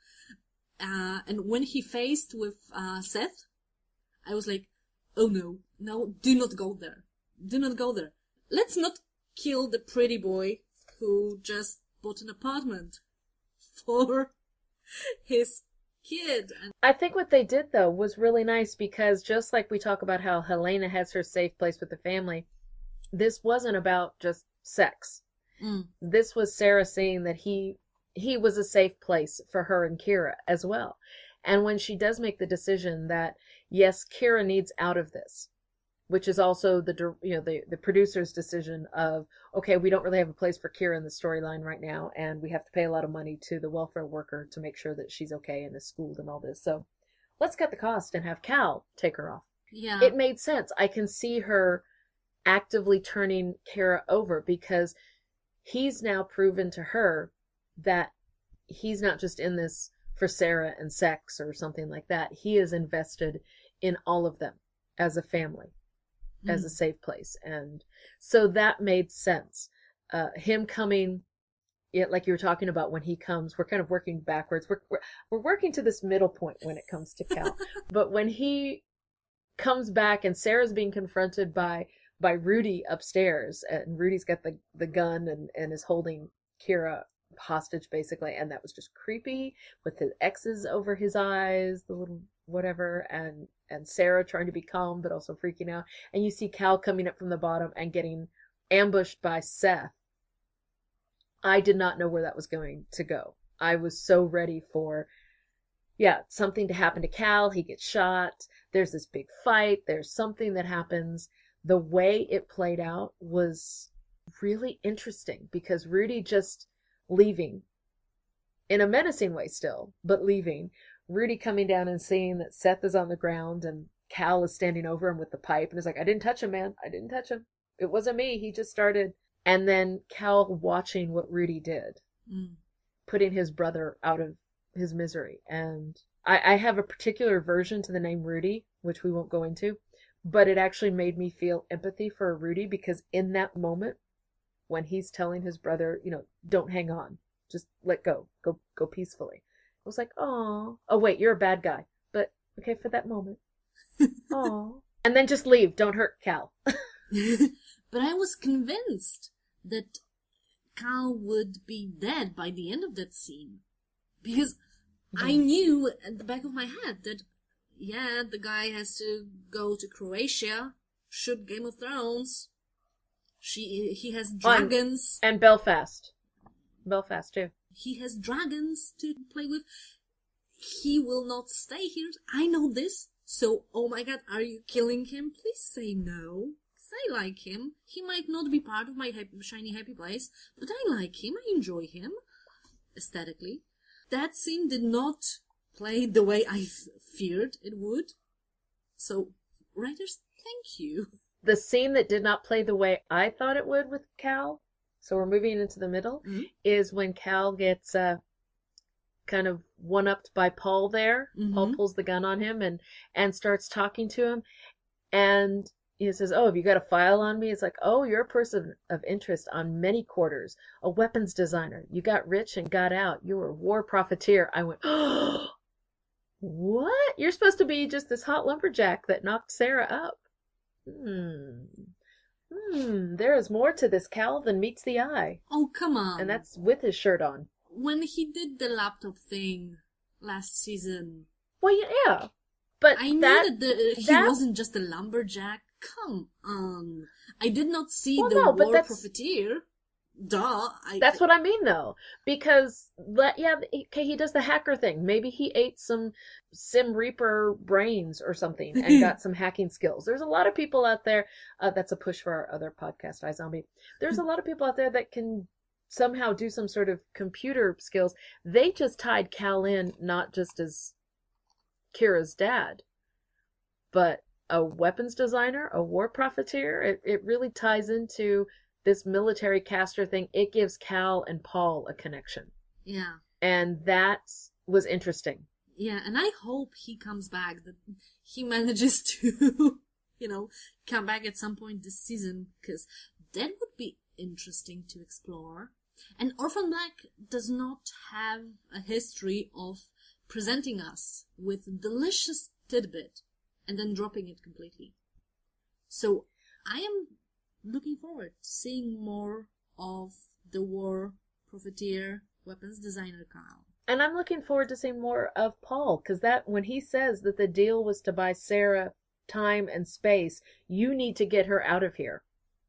Uh, and when he faced with uh, Seth, I was like, oh no, no, do not go there. Do not go there. Let's not kill the pretty boy who just bought an apartment for his kid. And I think what they did, though, was really nice, because just like we talk about how Helena has her safe place with the family, this wasn't about just sex. Mm. This was Sarah seeing that he he was a safe place for her and Kira as well. And when she does make the decision that, yes, Kira needs out of this, which is also the you know the, the producer's decision of, okay, we don't really have a place for Kira in the storyline right now, and we have to pay a lot of money to the welfare worker to make sure that she's okay and is schooled and all this. So let's cut the cost and have Cal take her off. Yeah. It made sense. I can see her actively turning Kira over, because he's now proven to her that he's not just in this for Sarah and sex or something like that. He is invested in all of them as a family, mm. as a safe place. And so that made sense. Uh, him coming, yeah, like you were talking about, when he comes, we're kind of working backwards. We're, we're, we're working to this middle point when it comes to Cal. But when he comes back and Sarah's being confronted by by Rudy upstairs, and Rudy's got the, the gun and, and is holding Kira hostage, basically, and that was just creepy, with his X's over his eyes, the little whatever, and and Sarah trying to be calm but also freaking out. And you see Cal coming up from the bottom and getting ambushed by Seth. I did not know where that was going to go. I was so ready for, yeah, something to happen to Cal. He gets shot. There's this big fight. There's something that happens. The way it played out was really interesting because Rudy just leaving in a menacing way still, but leaving. Rudy coming down and seeing that Seth is on the ground and Cal is standing over him with the pipe and is like, I didn't touch him, man. I didn't touch him. It wasn't me. He just started. And then Cal watching what Rudy did, Mm. putting his brother out of his misery. And I, I have a particular aversion to the name Rudy, which we won't go into, but it actually made me feel empathy for Rudy because in that moment, when he's telling his brother, you know, don't hang on, just let go, go, go peacefully. I was like, oh, oh wait, you're a bad guy, but okay for that moment. Oh, and then just leave. Don't hurt Cal. But I was convinced that Cal would be dead by the end of that scene. Because I knew at the back of my head that, yeah, the guy has to go to Croatia, shoot Game of Thrones. She, he has dragons. And, and Belfast. Belfast, too. He has dragons to play with. He will not stay here. I know this. So, oh my god, are you killing him? Please say no. I like him. He might not be part of my happy, shiny happy place, but I like him. I enjoy him aesthetically. That scene did not play the way I f- feared it would. So, writers, thank you. The scene that did not play the way I thought it would with Cal, so we're moving into the middle, Mm-hmm. is when Cal gets uh, kind of one-upped by Paul there. Mm-hmm. Paul pulls the gun on him and, and starts talking to him. And he says, oh, have you got a file on me? It's like, oh, you're a person of interest on many quarters. A weapons designer. You got rich and got out. You were a war profiteer. I went, oh, what? You're supposed to be just this hot lumberjack that knocked Sarah up. Hmm. Hmm. There is more to this Cal than meets the eye. Oh, come on. And that's with his shirt on. When he did the laptop thing last season, Well, yeah. But I knew that, that, the, he that- wasn't just a lumberjack. Come on. I did not see Well, the no, but war that's- profiteer. Duh. I, That's what I mean, though, because let yeah, okay, he does the hacker thing. Maybe he ate some Sim Reaper brains or something and got some hacking skills. There's a lot of people out there. Uh, that's a push for our other podcast, iZombie. There's a lot of people out there that can somehow do some sort of computer skills. They just tied Cal in not just as Kira's dad, but a weapons designer, a war profiteer. It it really ties into this military caster thing. It gives Cal and Paul a connection. Yeah. And that was interesting. Yeah, and I hope he comes back, that he manages to, you know, come back at some point this season, because that would be interesting to explore. And Orphan Black does not have a history of presenting us with a delicious tidbit and then dropping it completely. So I am looking forward to seeing more of the war profiteer weapons designer Cal. And I'm looking forward to seeing more of Paul, because that when he says that the deal was to buy Sarah time and space, you need to get her out of here.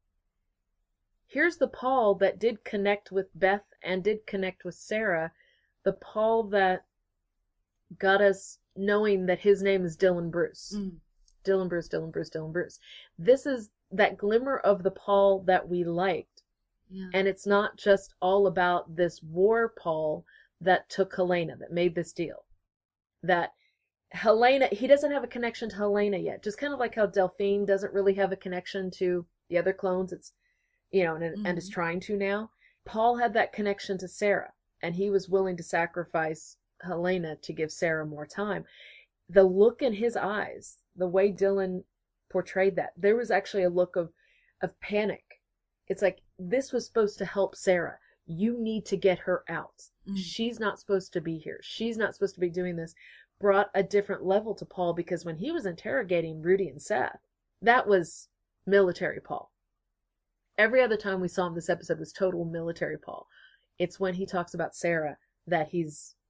Here's the Paul that did connect with Beth and did connect with Sarah, the Paul that got us knowing that his name is Dylan Bruce. Mm. Dylan Bruce, Dylan Bruce, Dylan Bruce. This is that glimmer of the Paul that we liked. Yeah. And it's not just all about this war Paul that took Helena, that made this deal. That Helena, he doesn't have a connection to Helena yet. Just kind of like how Delphine doesn't really have a connection to the other clones. It's, you know, and, Mm-hmm. and is trying to now. Paul had that connection to Sarah, and he was willing to sacrifice Helena to give Sarah more time. The look in his eyes, the way Dylan portrayed that, there was actually a look of, of panic. It's like, this was supposed to help Sarah. You need to get her out. Mm. She's not supposed to be here. She's not supposed to be doing this. Brought a different level to Paul, because when he was interrogating Rudy and Seth, that was military Paul. Every other time we saw him this episode was total military Paul. It's when he talks about Sarah that he's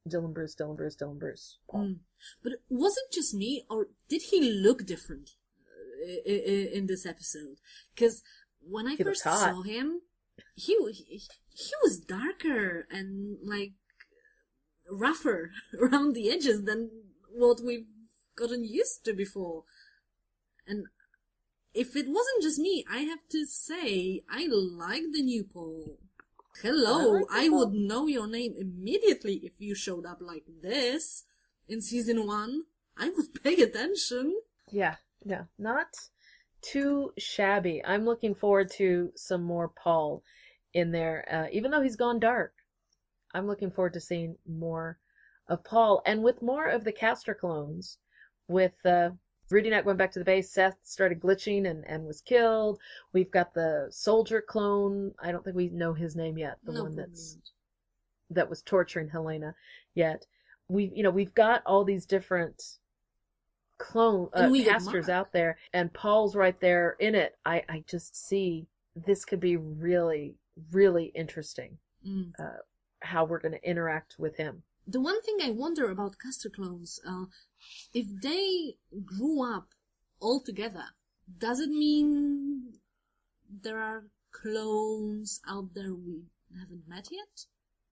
Dylan Bruce, Dylan Bruce, Dylan Bruce. Paul. Mm. But was it just me, or did he look different uh, i- i- in this episode? Because when I He first looked hot. saw him, he, wa- he he was darker and like rougher around the edges than what we've gotten used to before. And if it wasn't just me, I have to say I like the new Paul. Hello, I like the I Paul. would know your name immediately if you showed up like this in season one. I would pay attention. Yeah, yeah, not too shabby. I'm looking forward to some more Paul in there, uh, even though he's gone dark. I'm looking forward to seeing more of Paul, and with more of the Castor clones, with uh, Rudy not going back to the base. Seth started glitching and, and was killed. We've got the soldier clone. I don't think we know his name yet. The No, one probably that's not. that was torturing Helena yet. We, you know, we've got all these different clone uh, And we got casters Mark. out there, and Paul's right there in it. I, I just see this could be really, really interesting. Mm. Uh, how we're going to interact with him. The one thing I wonder about Castor clones, uh, if they grew up all together, does it mean there are clones out there we haven't met yet?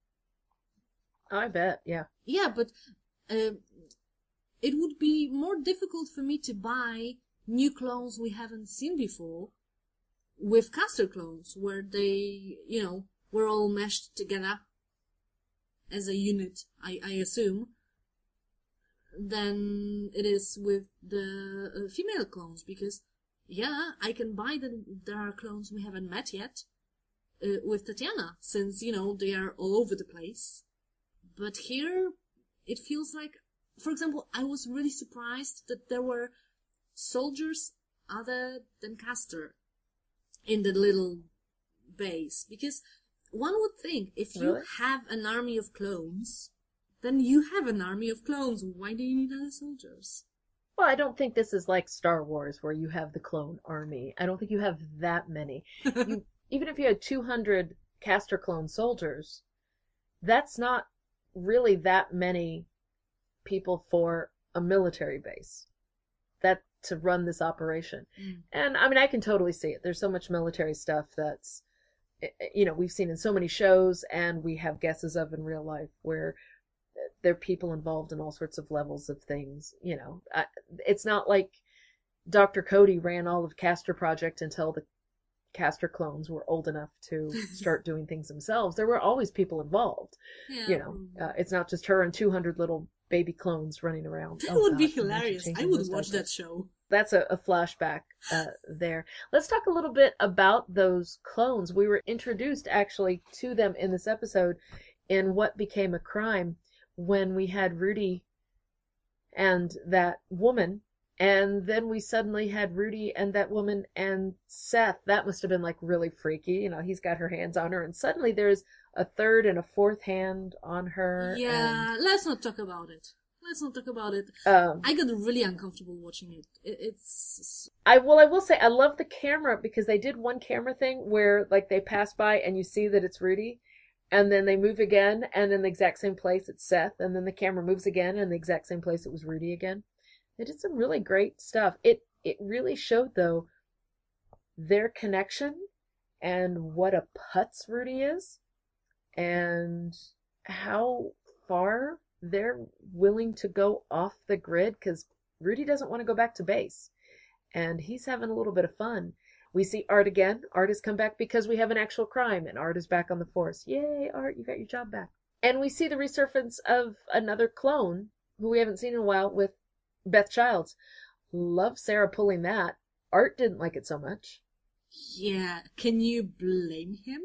I bet, yeah. Yeah, but uh, it would be more difficult for me to buy new clones we haven't seen before with Castor clones, where they, you know, were all meshed together as a unit, I, I assume, than it is with the uh, female clones, because, yeah, I can buy that there are clones we haven't met yet uh, with Tatiana, since, you know, they are all over the place. But here, it feels like, for example, I was really surprised that there were soldiers other than Castor in the little base, because one would think if you Really? have an army of clones, then you have an army of clones. Why do you need other soldiers? Well, I don't think this is like Star Wars where you have the clone army. I don't think you have that many. You, even if you had two hundred Castor clone soldiers, that's not really that many people for a military base that to run this operation. Mm. And I mean, I can totally see it. There's so much military stuff that's, you know, we've seen in so many shows and we have guesses of in real life where there are people involved in all sorts of levels of things. You know, I, it's not like Doctor Cody ran all of Castor Project until the Castor clones were old enough to start doing things themselves. There were always people involved. Yeah, You know, uh, it's not just her and two hundred little baby clones running around. that Oh, would be God, can you imagine hilarious. I changing would those watch that diapers? show. That's a, a flashback uh, there. Let's talk a little bit about those clones. We were introduced actually to them in this episode in What Became a Crime when we had Rudy and that woman, and then we suddenly had Rudy and that woman and Seth. That must have been like really freaky. You know, he's got her hands on her, and suddenly there's a third and a fourth hand on her. Yeah, let's not talk about it. Let's not talk about it. And, um, I got really uncomfortable watching it. it it's I well, I will say I love the camera because they did one camera thing where like they pass by and you see that it's Rudy, and then they move again, and in the exact same place it's Seth, and then the camera moves again, and the exact same place it was Rudy again. They did some really great stuff. It it really showed though their connection and what a putz Rudy is, and how far they're willing to go off the grid because Rudy doesn't want to go back to base. And he's having a little bit of fun. We see Art again. Art has come back because we have an actual crime, and Art is back on the force. Yay, Art, you got your job back. And we see the resurfacence of another clone who we haven't seen in a while with Beth Childs. Love Sarah pulling that. Art didn't like it so much. yeah. Can you blame him?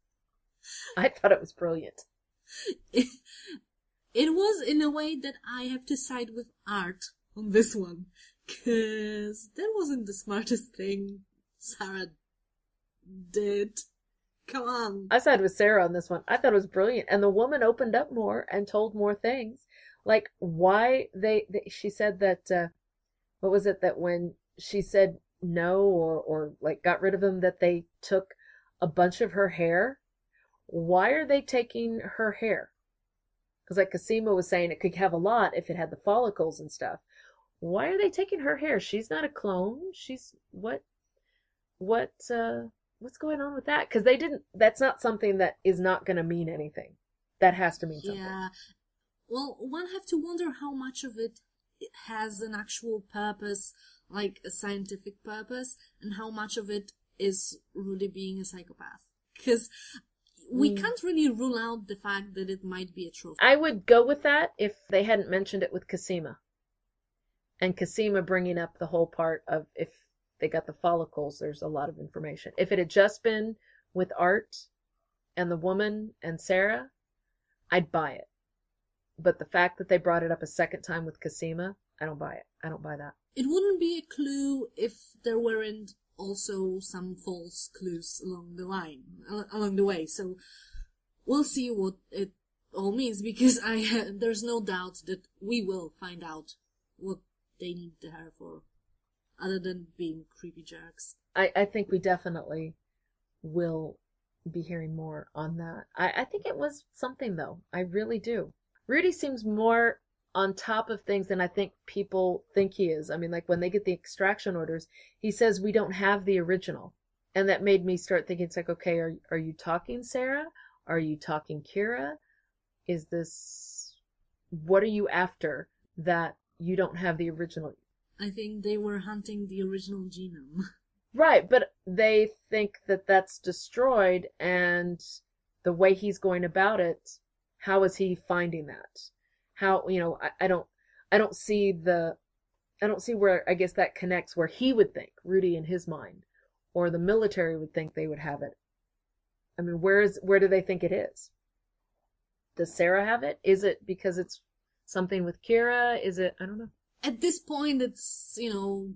I thought it was brilliant. It, it was in a way that I have to side with Art on this one, cause that wasn't the smartest thing Sarah did. Come on. I sided with Sarah on this one. I thought it was brilliant. And the woman opened up more and told more things. Like why they, they she said that, uh, what was it that when she said no or, or like got rid of him that they took a bunch of her hair? Why are they taking her hair? Because like Cosima was saying, it could have a lot if it had the follicles and stuff. Why are they taking her hair? She's not a clone. She's what? What? Uh, what's going on with that? Because they didn't. That's not something that is not going to mean anything. That has to mean something. Yeah. Well, one have to wonder how much of it has an actual purpose, like a scientific purpose, and how much of it is really being a psychopath. Because we Mm. can't really rule out the fact that it might be a trophy. I would go with that if they hadn't mentioned it with Cosima. And Cosima bringing up the whole part of if they got the follicles, there's a lot of information. If it had just been with Art and the woman and Sarah, I'd buy it. But the fact that they brought it up a second time with Cosima, I don't buy it. I don't buy that. It wouldn't be a clue if there weren't also some false clues along the line, al- along the way. So we'll see what it all means, because I there's no doubt that we will find out what they need the hair for, other than being creepy jerks. I, I think we definitely will be hearing more on that. I, I think it was something, though. I really do. Rudy seems more on top of things than I think people think he is. I mean, like when they get the extraction orders, he says we don't have the original. And that made me start thinking, it's like, okay, are, are you talking Sarah? Are you talking Kira? Is this, what are you after that you don't have the original? I think they were hunting the original genome. Right, but they think that that's destroyed, and the way he's going about it, how is he finding that? How, you know, I, I don't, I don't see the, I don't see where, I guess that connects where he would think, Rudy in his mind, or the military would think they would have it. I mean, where is, where do they think it is? Does Sarah have it? Is it because it's something with Kira? Is it, I don't know. At this point, it's, you know,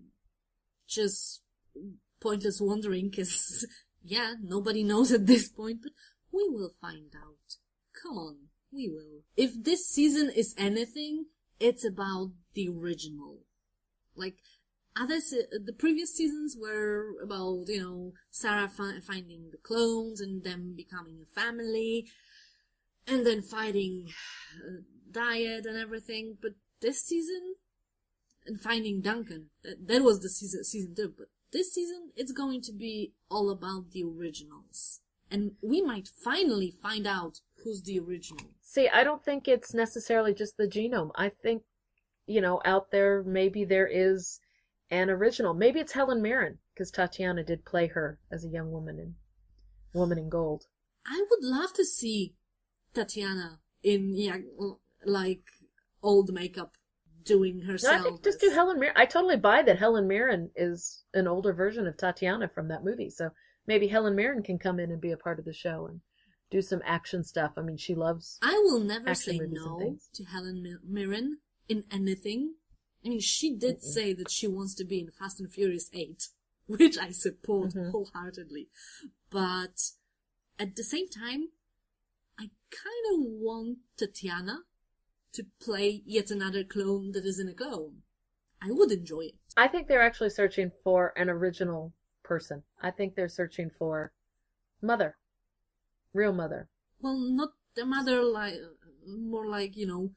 just pointless wondering, because, yeah, nobody knows at this point, but we will find out. Come on, we will. If this season is anything, it's about the original. Like, other se- the previous seasons were about, you know, Sarah fi- finding the clones and them becoming a family, and then fighting uh, Diet and everything, but this season, and finding Duncan, that, that was the season, season two, but this season, it's going to be all about the originals. And we might finally find out who's the original. See, I don't think it's necessarily just the genome. I think, you know, out there, maybe there is an original. Maybe it's Helen Mirren, because Tatiana did play her as a young woman in Woman in Gold. I would love to see Tatiana in, yeah, like, old makeup doing No, herself. I think just do as- Helen Mirren. I totally buy that Helen Mirren is an older version of Tatiana from that movie. So maybe Helen Mirren can come in and be a part of the show and do some action stuff. I mean, she loves... I will never action say movies and no things. to Helen Mi- Mirren in anything. I mean, she did say that she wants to be in Fast and Furious eight, which I support Mhm. wholeheartedly. But at the same time, I kind of want Tatiana to play yet another clone that isn't a clone. I would enjoy it. I think they're actually searching for an original person. I think they're searching for Mother. Real Mother. Well, not the mother, like, more like, you know,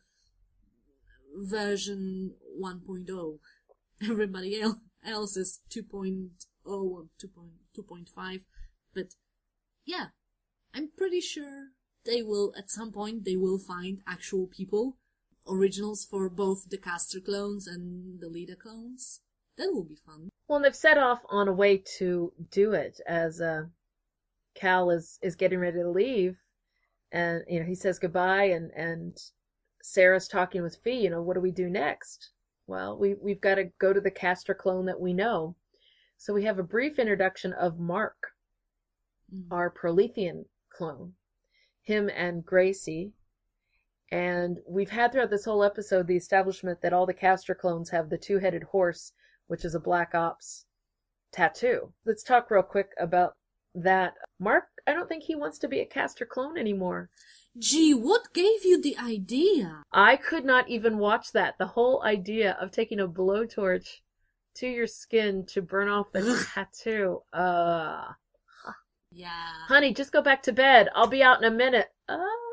version one point oh. Everybody el- else is two point oh or two point five. But, yeah, I'm pretty sure they will, at some point, they will find actual people, originals for both the Castor clones and the Leda clones. That will be fun. Well, and they've set off on a way to do it as uh, Cal is, is getting ready to leave. And, you know, he says goodbye, and, and Sarah's talking with Fee, you know, what do we do next? Well, we, we've got to go to the Castor clone that we know. So we have a brief introduction of Mark, Mm. our Prolethean clone, him and Gracie. And we've had throughout this whole episode the establishment that all the Castor clones have the two-headed horse, which is a Black Ops tattoo. Let's talk real quick about that. Mark, I don't think he wants to be a Castor clone anymore. Gee, what gave you the idea? I could not even watch that. The whole idea of taking a blowtorch to your skin to burn off the tattoo. Uh, Yeah. honey, just go back to bed. I'll be out in a minute. Uh,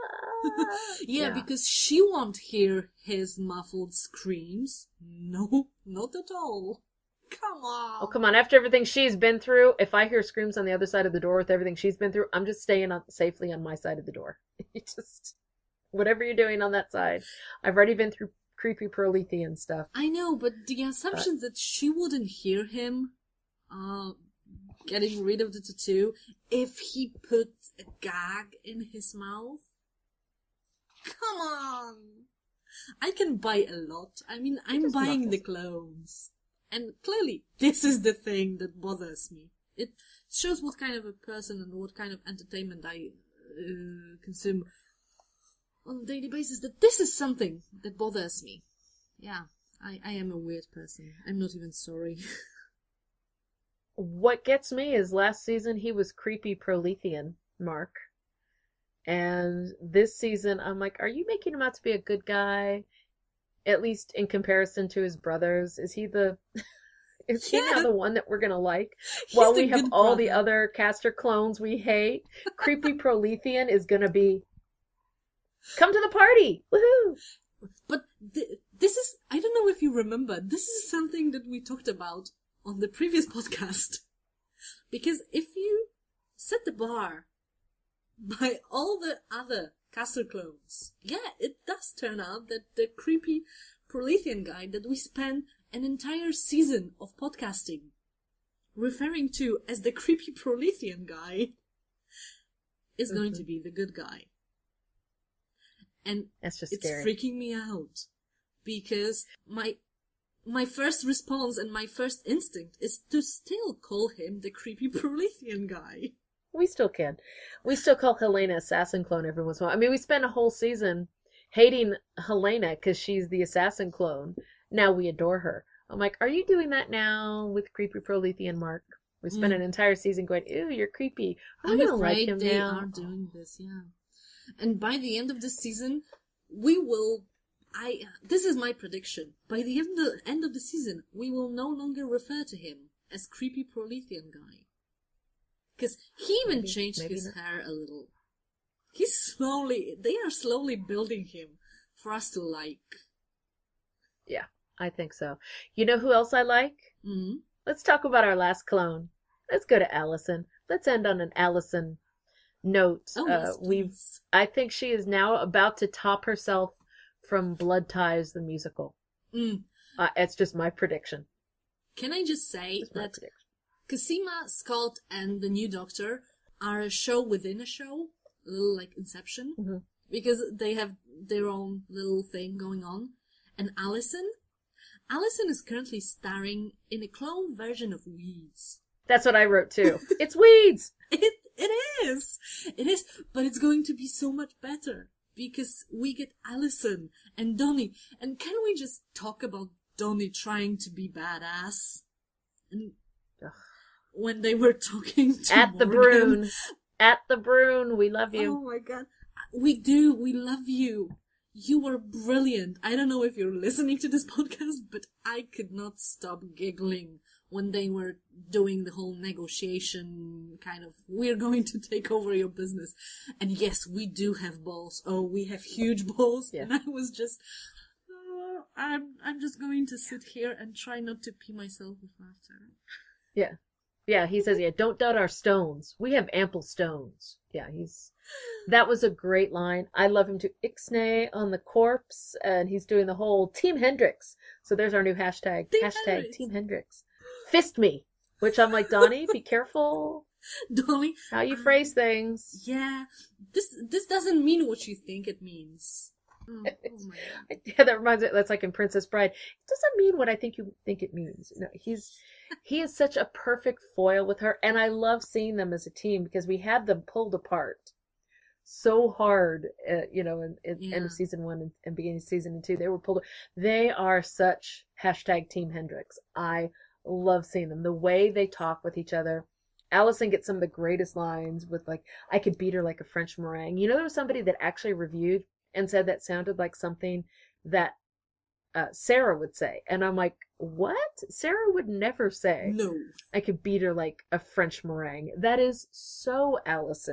yeah, Yeah. because she won't hear his muffled screams. No, not at all. Come on. Oh, come on. After everything she's been through, if I hear screams on the other side of the door with everything she's been through, I'm just staying on, safely on my side of the door. You just, whatever you're doing on that side. I've already been through creepy Prolethean stuff. I know, but the assumption that she wouldn't hear him uh, getting rid of the tattoo if he put a gag in his mouth? Come on! I can buy a lot. I mean, I'm Just buying knuckles. the clones. And clearly, this is the thing that bothers me. It shows what kind of a person and what kind of entertainment I uh, consume on a daily basis, that this is something that bothers me. Yeah, I, I am a weird person. I'm not even sorry. What gets me is last season he was creepy Prolethean, Mark. And this season, I'm like, are you making him out to be a good guy? At least in comparison to his brothers. Is he the... Is he Yeah. now the one that we're gonna like? He's While the we have good all the brother. other caster clones we hate, creepy Prolethean is gonna be... Come to the party! Woohoo! But th- this is, I don't know if you remember, this is something that we talked about on the previous podcast. Because if you set the bar by all the other caster clones, yeah, it does turn out that the creepy Prolethean guy that we spent an entire season of podcasting referring to as the creepy Prolethean guy is going Mhm. to be the good guy. And That's just it's scary. freaking me out because my my first response and my first instinct is to still call him the creepy Prolethean guy. We still can. We still call Helena assassin clone every once in a while. I mean, we spent a whole season hating Helena because she's the assassin clone. Now we adore her. I'm like, are you doing that now with creepy Prolethean, Mark? We spent Mm. an entire season going, ew, you're creepy. Are I'm we gonna afraid like him they now? are doing this, yeah. And by the end of this season, we will. I. This is my prediction. By the end of, end of the season, we will no longer refer to him as creepy Prolethean guy, because he even Maybe, changed maybe his not. hair a little. He's slowly. They are slowly building him for us to like. Yeah, I think so. You know who else I like? Mm-hmm. Let's talk about our last clone. Let's go to Allison. Let's end on an Allison note. Oh, uh, yes, we've please. I think she is now about to top herself from Blood Ties the musical. Mm. Uh, it's just my prediction. Can I just say Just my that prediction. Cosima, Scott, and the new Doctor are a show within a show, a little like Inception, Mhm. because they have their own little thing going on. And Allison, Allison is currently starring in a clone version of Weeds. That's what I wrote too. It's Weeds. It it is, it is, but it's going to be so much better because we get Allison and Donnie. And can we just talk about Donnie trying to be badass? And Ugh. when they were talking to At the Morgan, Brune. At the Brune. We love you. oh my god. We do. We love you. You were brilliant. I don't know if you're listening to this podcast, but I could not stop giggling when they were doing the whole negotiation kind of, we're going to take over your business. And yes, we do have balls. Oh, we have huge balls. Yeah. And I was just, oh, I'm, I'm just going to sit here and try not to pee myself with laughter. Yeah. Yeah, he says, yeah, don't doubt our stones. We have ample stones. Yeah, he's... That was a great line. I love him too. Ixnay on the corpse, and he's doing the whole Team Hendrix. So there's our new hashtag. Team hashtag Hendrix. Team Hendrix. Fist me. Which I'm like, Donnie, be careful Donnie, how you phrase things. yeah, this, this doesn't mean what you think it means. Oh, oh my god. Yeah, that reminds me. That's like in Princess Bride. It doesn't mean what I think you think it means. No, he's he is such a perfect foil with her, and I love seeing them as a team because we had them pulled apart so hard. Uh, you know, in, in Yeah. end of season one and, and beginning of season two, they were pulled. They are such hashtag Team Hendrix. I love seeing them. The way they talk with each other. Allison gets some of the greatest lines with like, "I could beat her like a French meringue." You know, there was somebody that actually reviewed and said that sounded like something that uh, Sarah would say. And I'm like, what? Sarah would never say, No. "I could beat her like a French meringue." That is so Allison.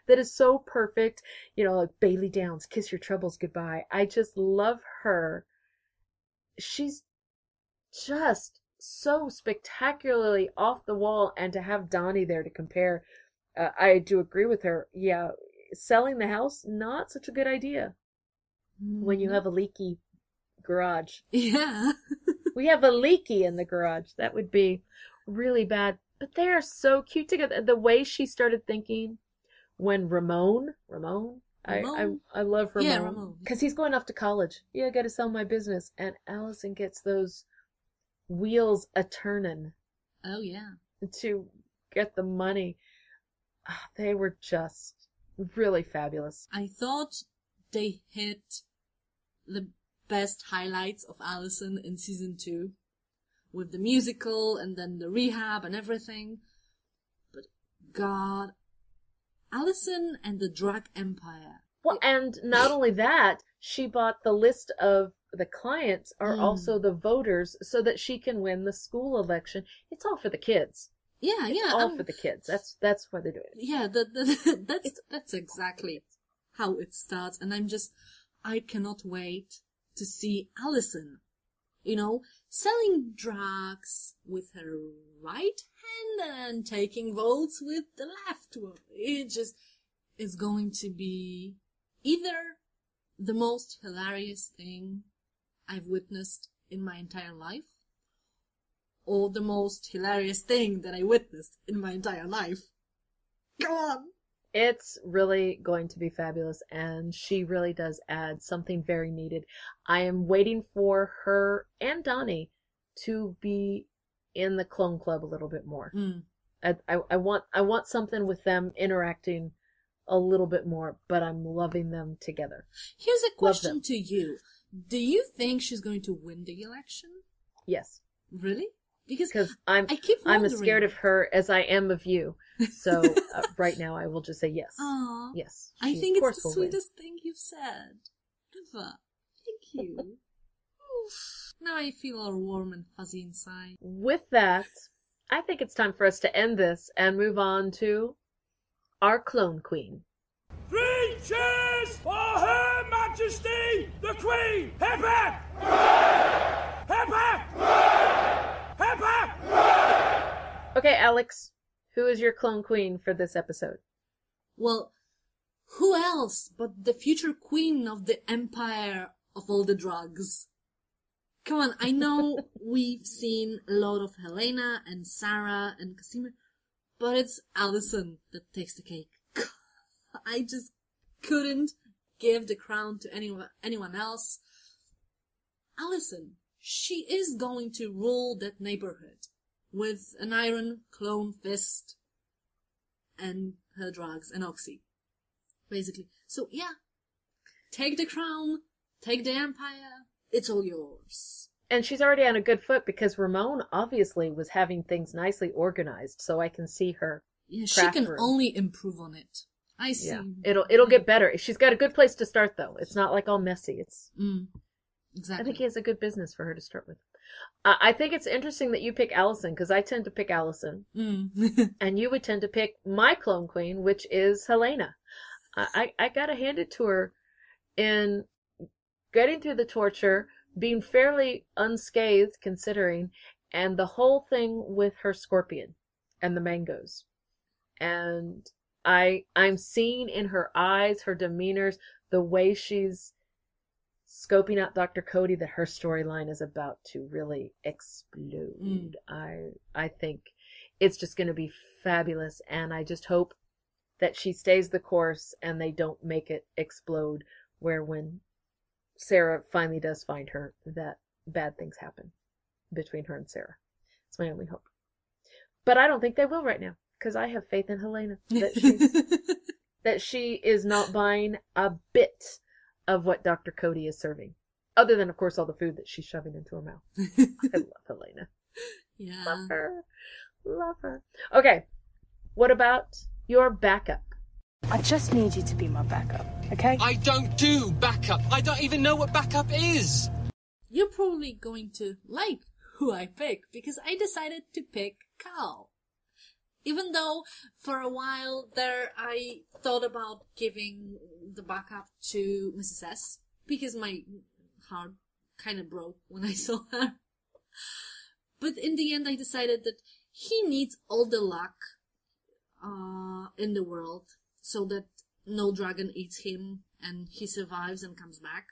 that is so perfect. You know, like Bailey Downs, Kiss Your Troubles Goodbye. I just love her. She's just so spectacularly off the wall, and to have Donnie there to compare, uh, I do agree with her. Yeah, selling the house, not such a good idea when you have a leaky garage. Yeah. We have a leaky in the garage. That would be really bad. But they are so cute together. The way she started thinking when Ramon, Ramon, Ramon? I, I I love Ramon. Yeah, Ramon. Because he's going off to college. Yeah, I got to sell my business. And Allison gets those wheels a turning Oh, yeah. to get the money. Ah, they were just really fabulous. I thought they hit the best highlights of Allison in season two, with the musical and then the rehab and everything. But God, Allison and the drug empire. Well, and not only that, she bought the list of the clients are Mm. also the voters so that she can win the school election. It's all for the kids. Yeah, It's yeah. all um, for the kids. That's that's why they're doing it. Yeah, the, the, that's that's exactly how it starts, and I'm just I cannot wait to see Allison, you know, selling drugs with her right hand and taking votes with the left one. It just is going to be either the most hilarious thing I've witnessed in my entire life, or the most hilarious thing that I witnessed in my entire life. Go on! It's really going to be fabulous, and she really does add something very needed. I am waiting for her and Donnie to be in the Clone Club a little bit more. Mm. I, I, I want I want something with them interacting a little bit more, but I'm loving them together. Here's a Love question them. to you. Do you think she's going to win the election? Yes, Really? Because because I'm I keep I'm wondering. as scared of her as I am of you. So uh, right now I will just say yes. Aw, Yes. I she, think of it's course, the will win. sweetest thing you've said ever. Thank you. Oof. Now I feel all warm and fuzzy inside. With that, I think it's time for us to end this and move on to our Clone Queen. Three cheers for Her Majesty the Queen! Hip hip! Hip hip! Hip hip! Okay, Alex, who is your Clone Queen for this episode? Well, who else but the future queen of the empire of all the drugs? Come on, I know we've seen a lot of Helena and Sarah and Casimir, but it's Allison that takes the cake. I just couldn't give the crown to anyone anyone else. Allison, she is going to rule that neighborhood with an iron clone fist and her drugs and oxy, basically. So yeah, take the crown, take the empire, it's all yours. And she's already on a good foot because Ramon obviously was having things nicely organized, so I can see her. Yeah, she craft can room. only improve on it. I see. Yeah, it'll it'll get better. She's got a good place to start though. It's not like all messy. It's Mm, I exactly. think he has a good business for her to start with. Uh, I think it's interesting that you pick Allison because I tend to pick Allison, Mm. and you would tend to pick my Clone Queen, which is Helena. I I, I gotta hand it to her in getting through the torture, being fairly unscathed considering, and the whole thing with her scorpion and the mangoes. And I I'm seeing in her eyes, her demeanors, the way she's scoping out Doctor Cody that her storyline is about to really explode. Mm. I I think it's just going to be fabulous, and I just hope that she stays the course and they don't make it explode where when Sarah finally does find her that bad things happen between her and Sarah. It's my only hope. But I don't think they will right now because I have faith in Helena that she's that she is not buying a bit of what Doctor Cody is serving. Other than, of course, all the food that she's shoving into her mouth. I love Helena. Yeah. Love her. Love her. Okay. What about your backup? I just need you to be my backup, okay? I don't do backup. I don't even know what backup is. You're probably going to like who I pick because I decided to pick Carl. Even though for a while there I thought about giving the backup to Missus S, because my heart kind of broke when I saw her. But in the end I decided that he needs all the luck uh, in the world so that no dragon eats him and he survives and comes back.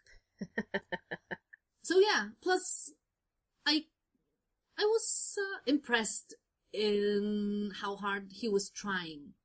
So yeah, plus I I was uh, impressed in how hard he was trying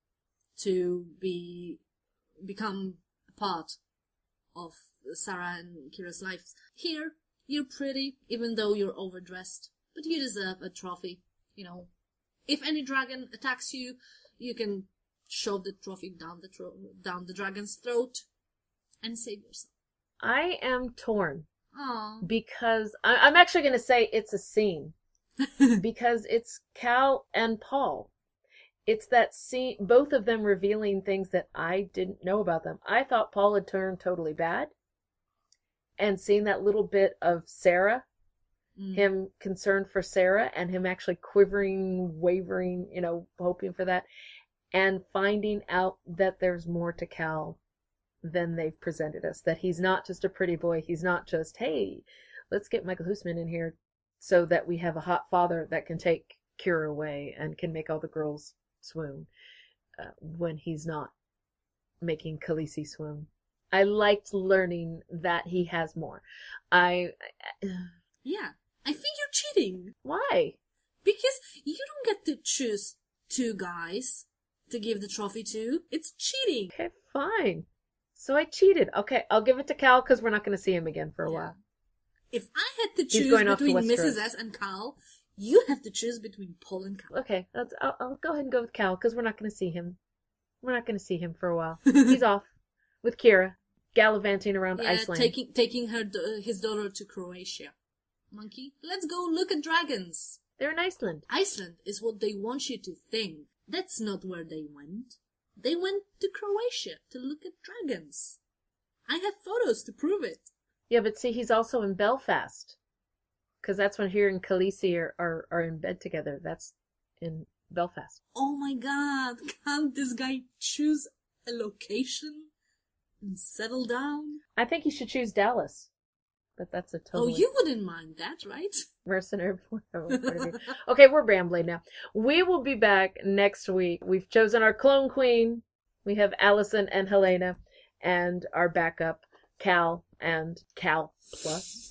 to be become a part of Sarah and Kira's lives. Here, you're pretty, even though you're overdressed, but you deserve a trophy. You know, if any dragon attacks you, you can shove the trophy down the tro- down the dragon's throat and save yourself. I am torn. Aww. Because I- I'm actually going to say it's a scene. Because it's Cal and Paul. It's that scene, both of them revealing things that I didn't know about them. I thought Paul had turned totally bad. And seeing that little bit of Sarah, mm. him concerned for Sarah, and him actually quivering, wavering, you know, hoping for that. And finding out that there's more to Cal than they've presented us. That he's not just a pretty boy. He's not just, hey, let's get Michael Huisman in here so that we have a hot father that can take Kira away and can make all the girls swoon, uh, when he's not making Khaleesi swoon. I liked learning that he has more. I... I yeah, I think you're cheating. Why? Because you don't get to choose two guys to give the trophy to. It's cheating. Okay, fine. So I cheated. Okay, I'll give it to Cal because we're not going to see him again for a yeah. while. If I had to choose between Missus S and Cal, you have to choose between Paul and Cal. Okay, I'll, I'll, I'll go ahead and go with Cal because we're not going to see him. We're not going to see him for a while. He's off with Kira, gallivanting around yeah, Iceland. taking taking her his daughter to Croatia. Monkey, let's go look at dragons. They're in Iceland. Iceland is what they want you to think. That's not where they went. They went to Croatia to look at dragons. I have photos to prove it. Yeah, but see, he's also in Belfast. Because that's when he and Khaleesi are, are, are in bed together. That's in Belfast. Oh my god, can't this guy choose a location and settle down? I think he should choose Dallas. But that's a total... Oh, you wouldn't mind that, right? Mercenary point of view. Okay, we're rambling now. We will be back next week. We've chosen our clone queen. We have Allison and Helena. And our backup, Cal and Cal Plus.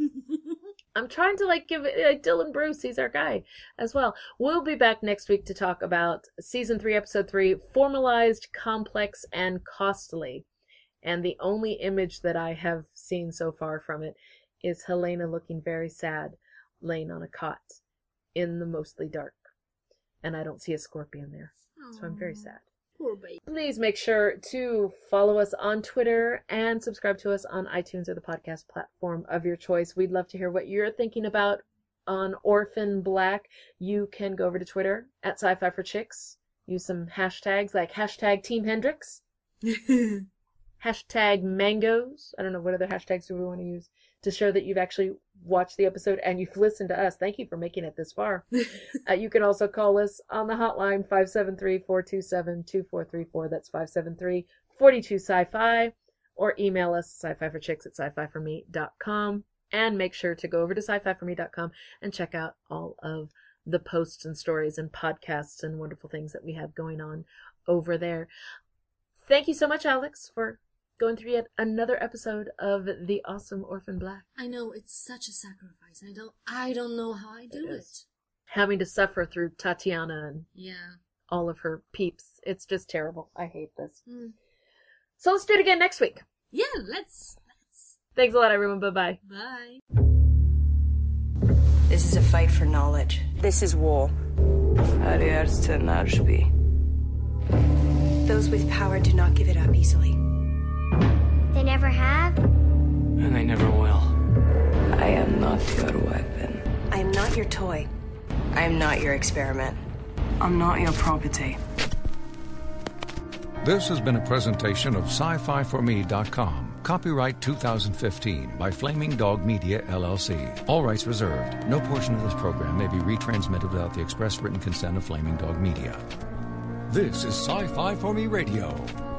I'm trying to like give it like Dylan Bruce. He's our guy as well. We'll be back next week to talk about season three, episode three, Formalized, Complex, and Costly. And the only image that I have seen so far from it is Helena looking very sad, laying on a cot in the mostly dark. And I don't see a scorpion there. Aww. So I'm very sad. Poor baby. Please make sure to follow us on Twitter and subscribe to us on iTunes or the podcast platform of your choice. We'd love to hear what you're thinking about on Orphan Black. You can go over to Twitter at Sci-Fi for Chicks. Use some hashtags like hashtag Team Hendrix. Hashtag mangoes. I don't know what other hashtags do we want to use to show that you've actually watched the episode and you've listened to us. Thank you for making it this far. uh, you can also call us on the hotline five seven three, four two seven, two four three four. That's five seven three, four two sci-fi. Or email us sci-fi for chicks at sci fi for me dot com. And make sure to go over to sci fi for me dot com and check out all of the posts and stories and podcasts and wonderful things that we have going on over there. Thank you so much, Alex, for going through yet another episode of The Awesome Orphan Black. I know, it's such a sacrifice. I don't I don't know how I do it. it. Having to suffer through Tatiana and yeah. all of her peeps. It's just terrible. I hate this. Mm. So let's do it again next week. Yeah, let's. let's. Thanks a lot, everyone. Bye-bye. Bye. This is a fight for knowledge. This is war. Those with power do not give it up easily. They never have? And they never will. I am not your weapon. I am not your toy. I am not your experiment. I'm not your property. This has been a presentation of sci fi for me dot com. Copyright two thousand fifteen by Flaming Dog Media, L L C. All rights reserved. No portion of this program may be retransmitted without the express written consent of Flaming Dog Media. This is Sci-Fi for Me Radio.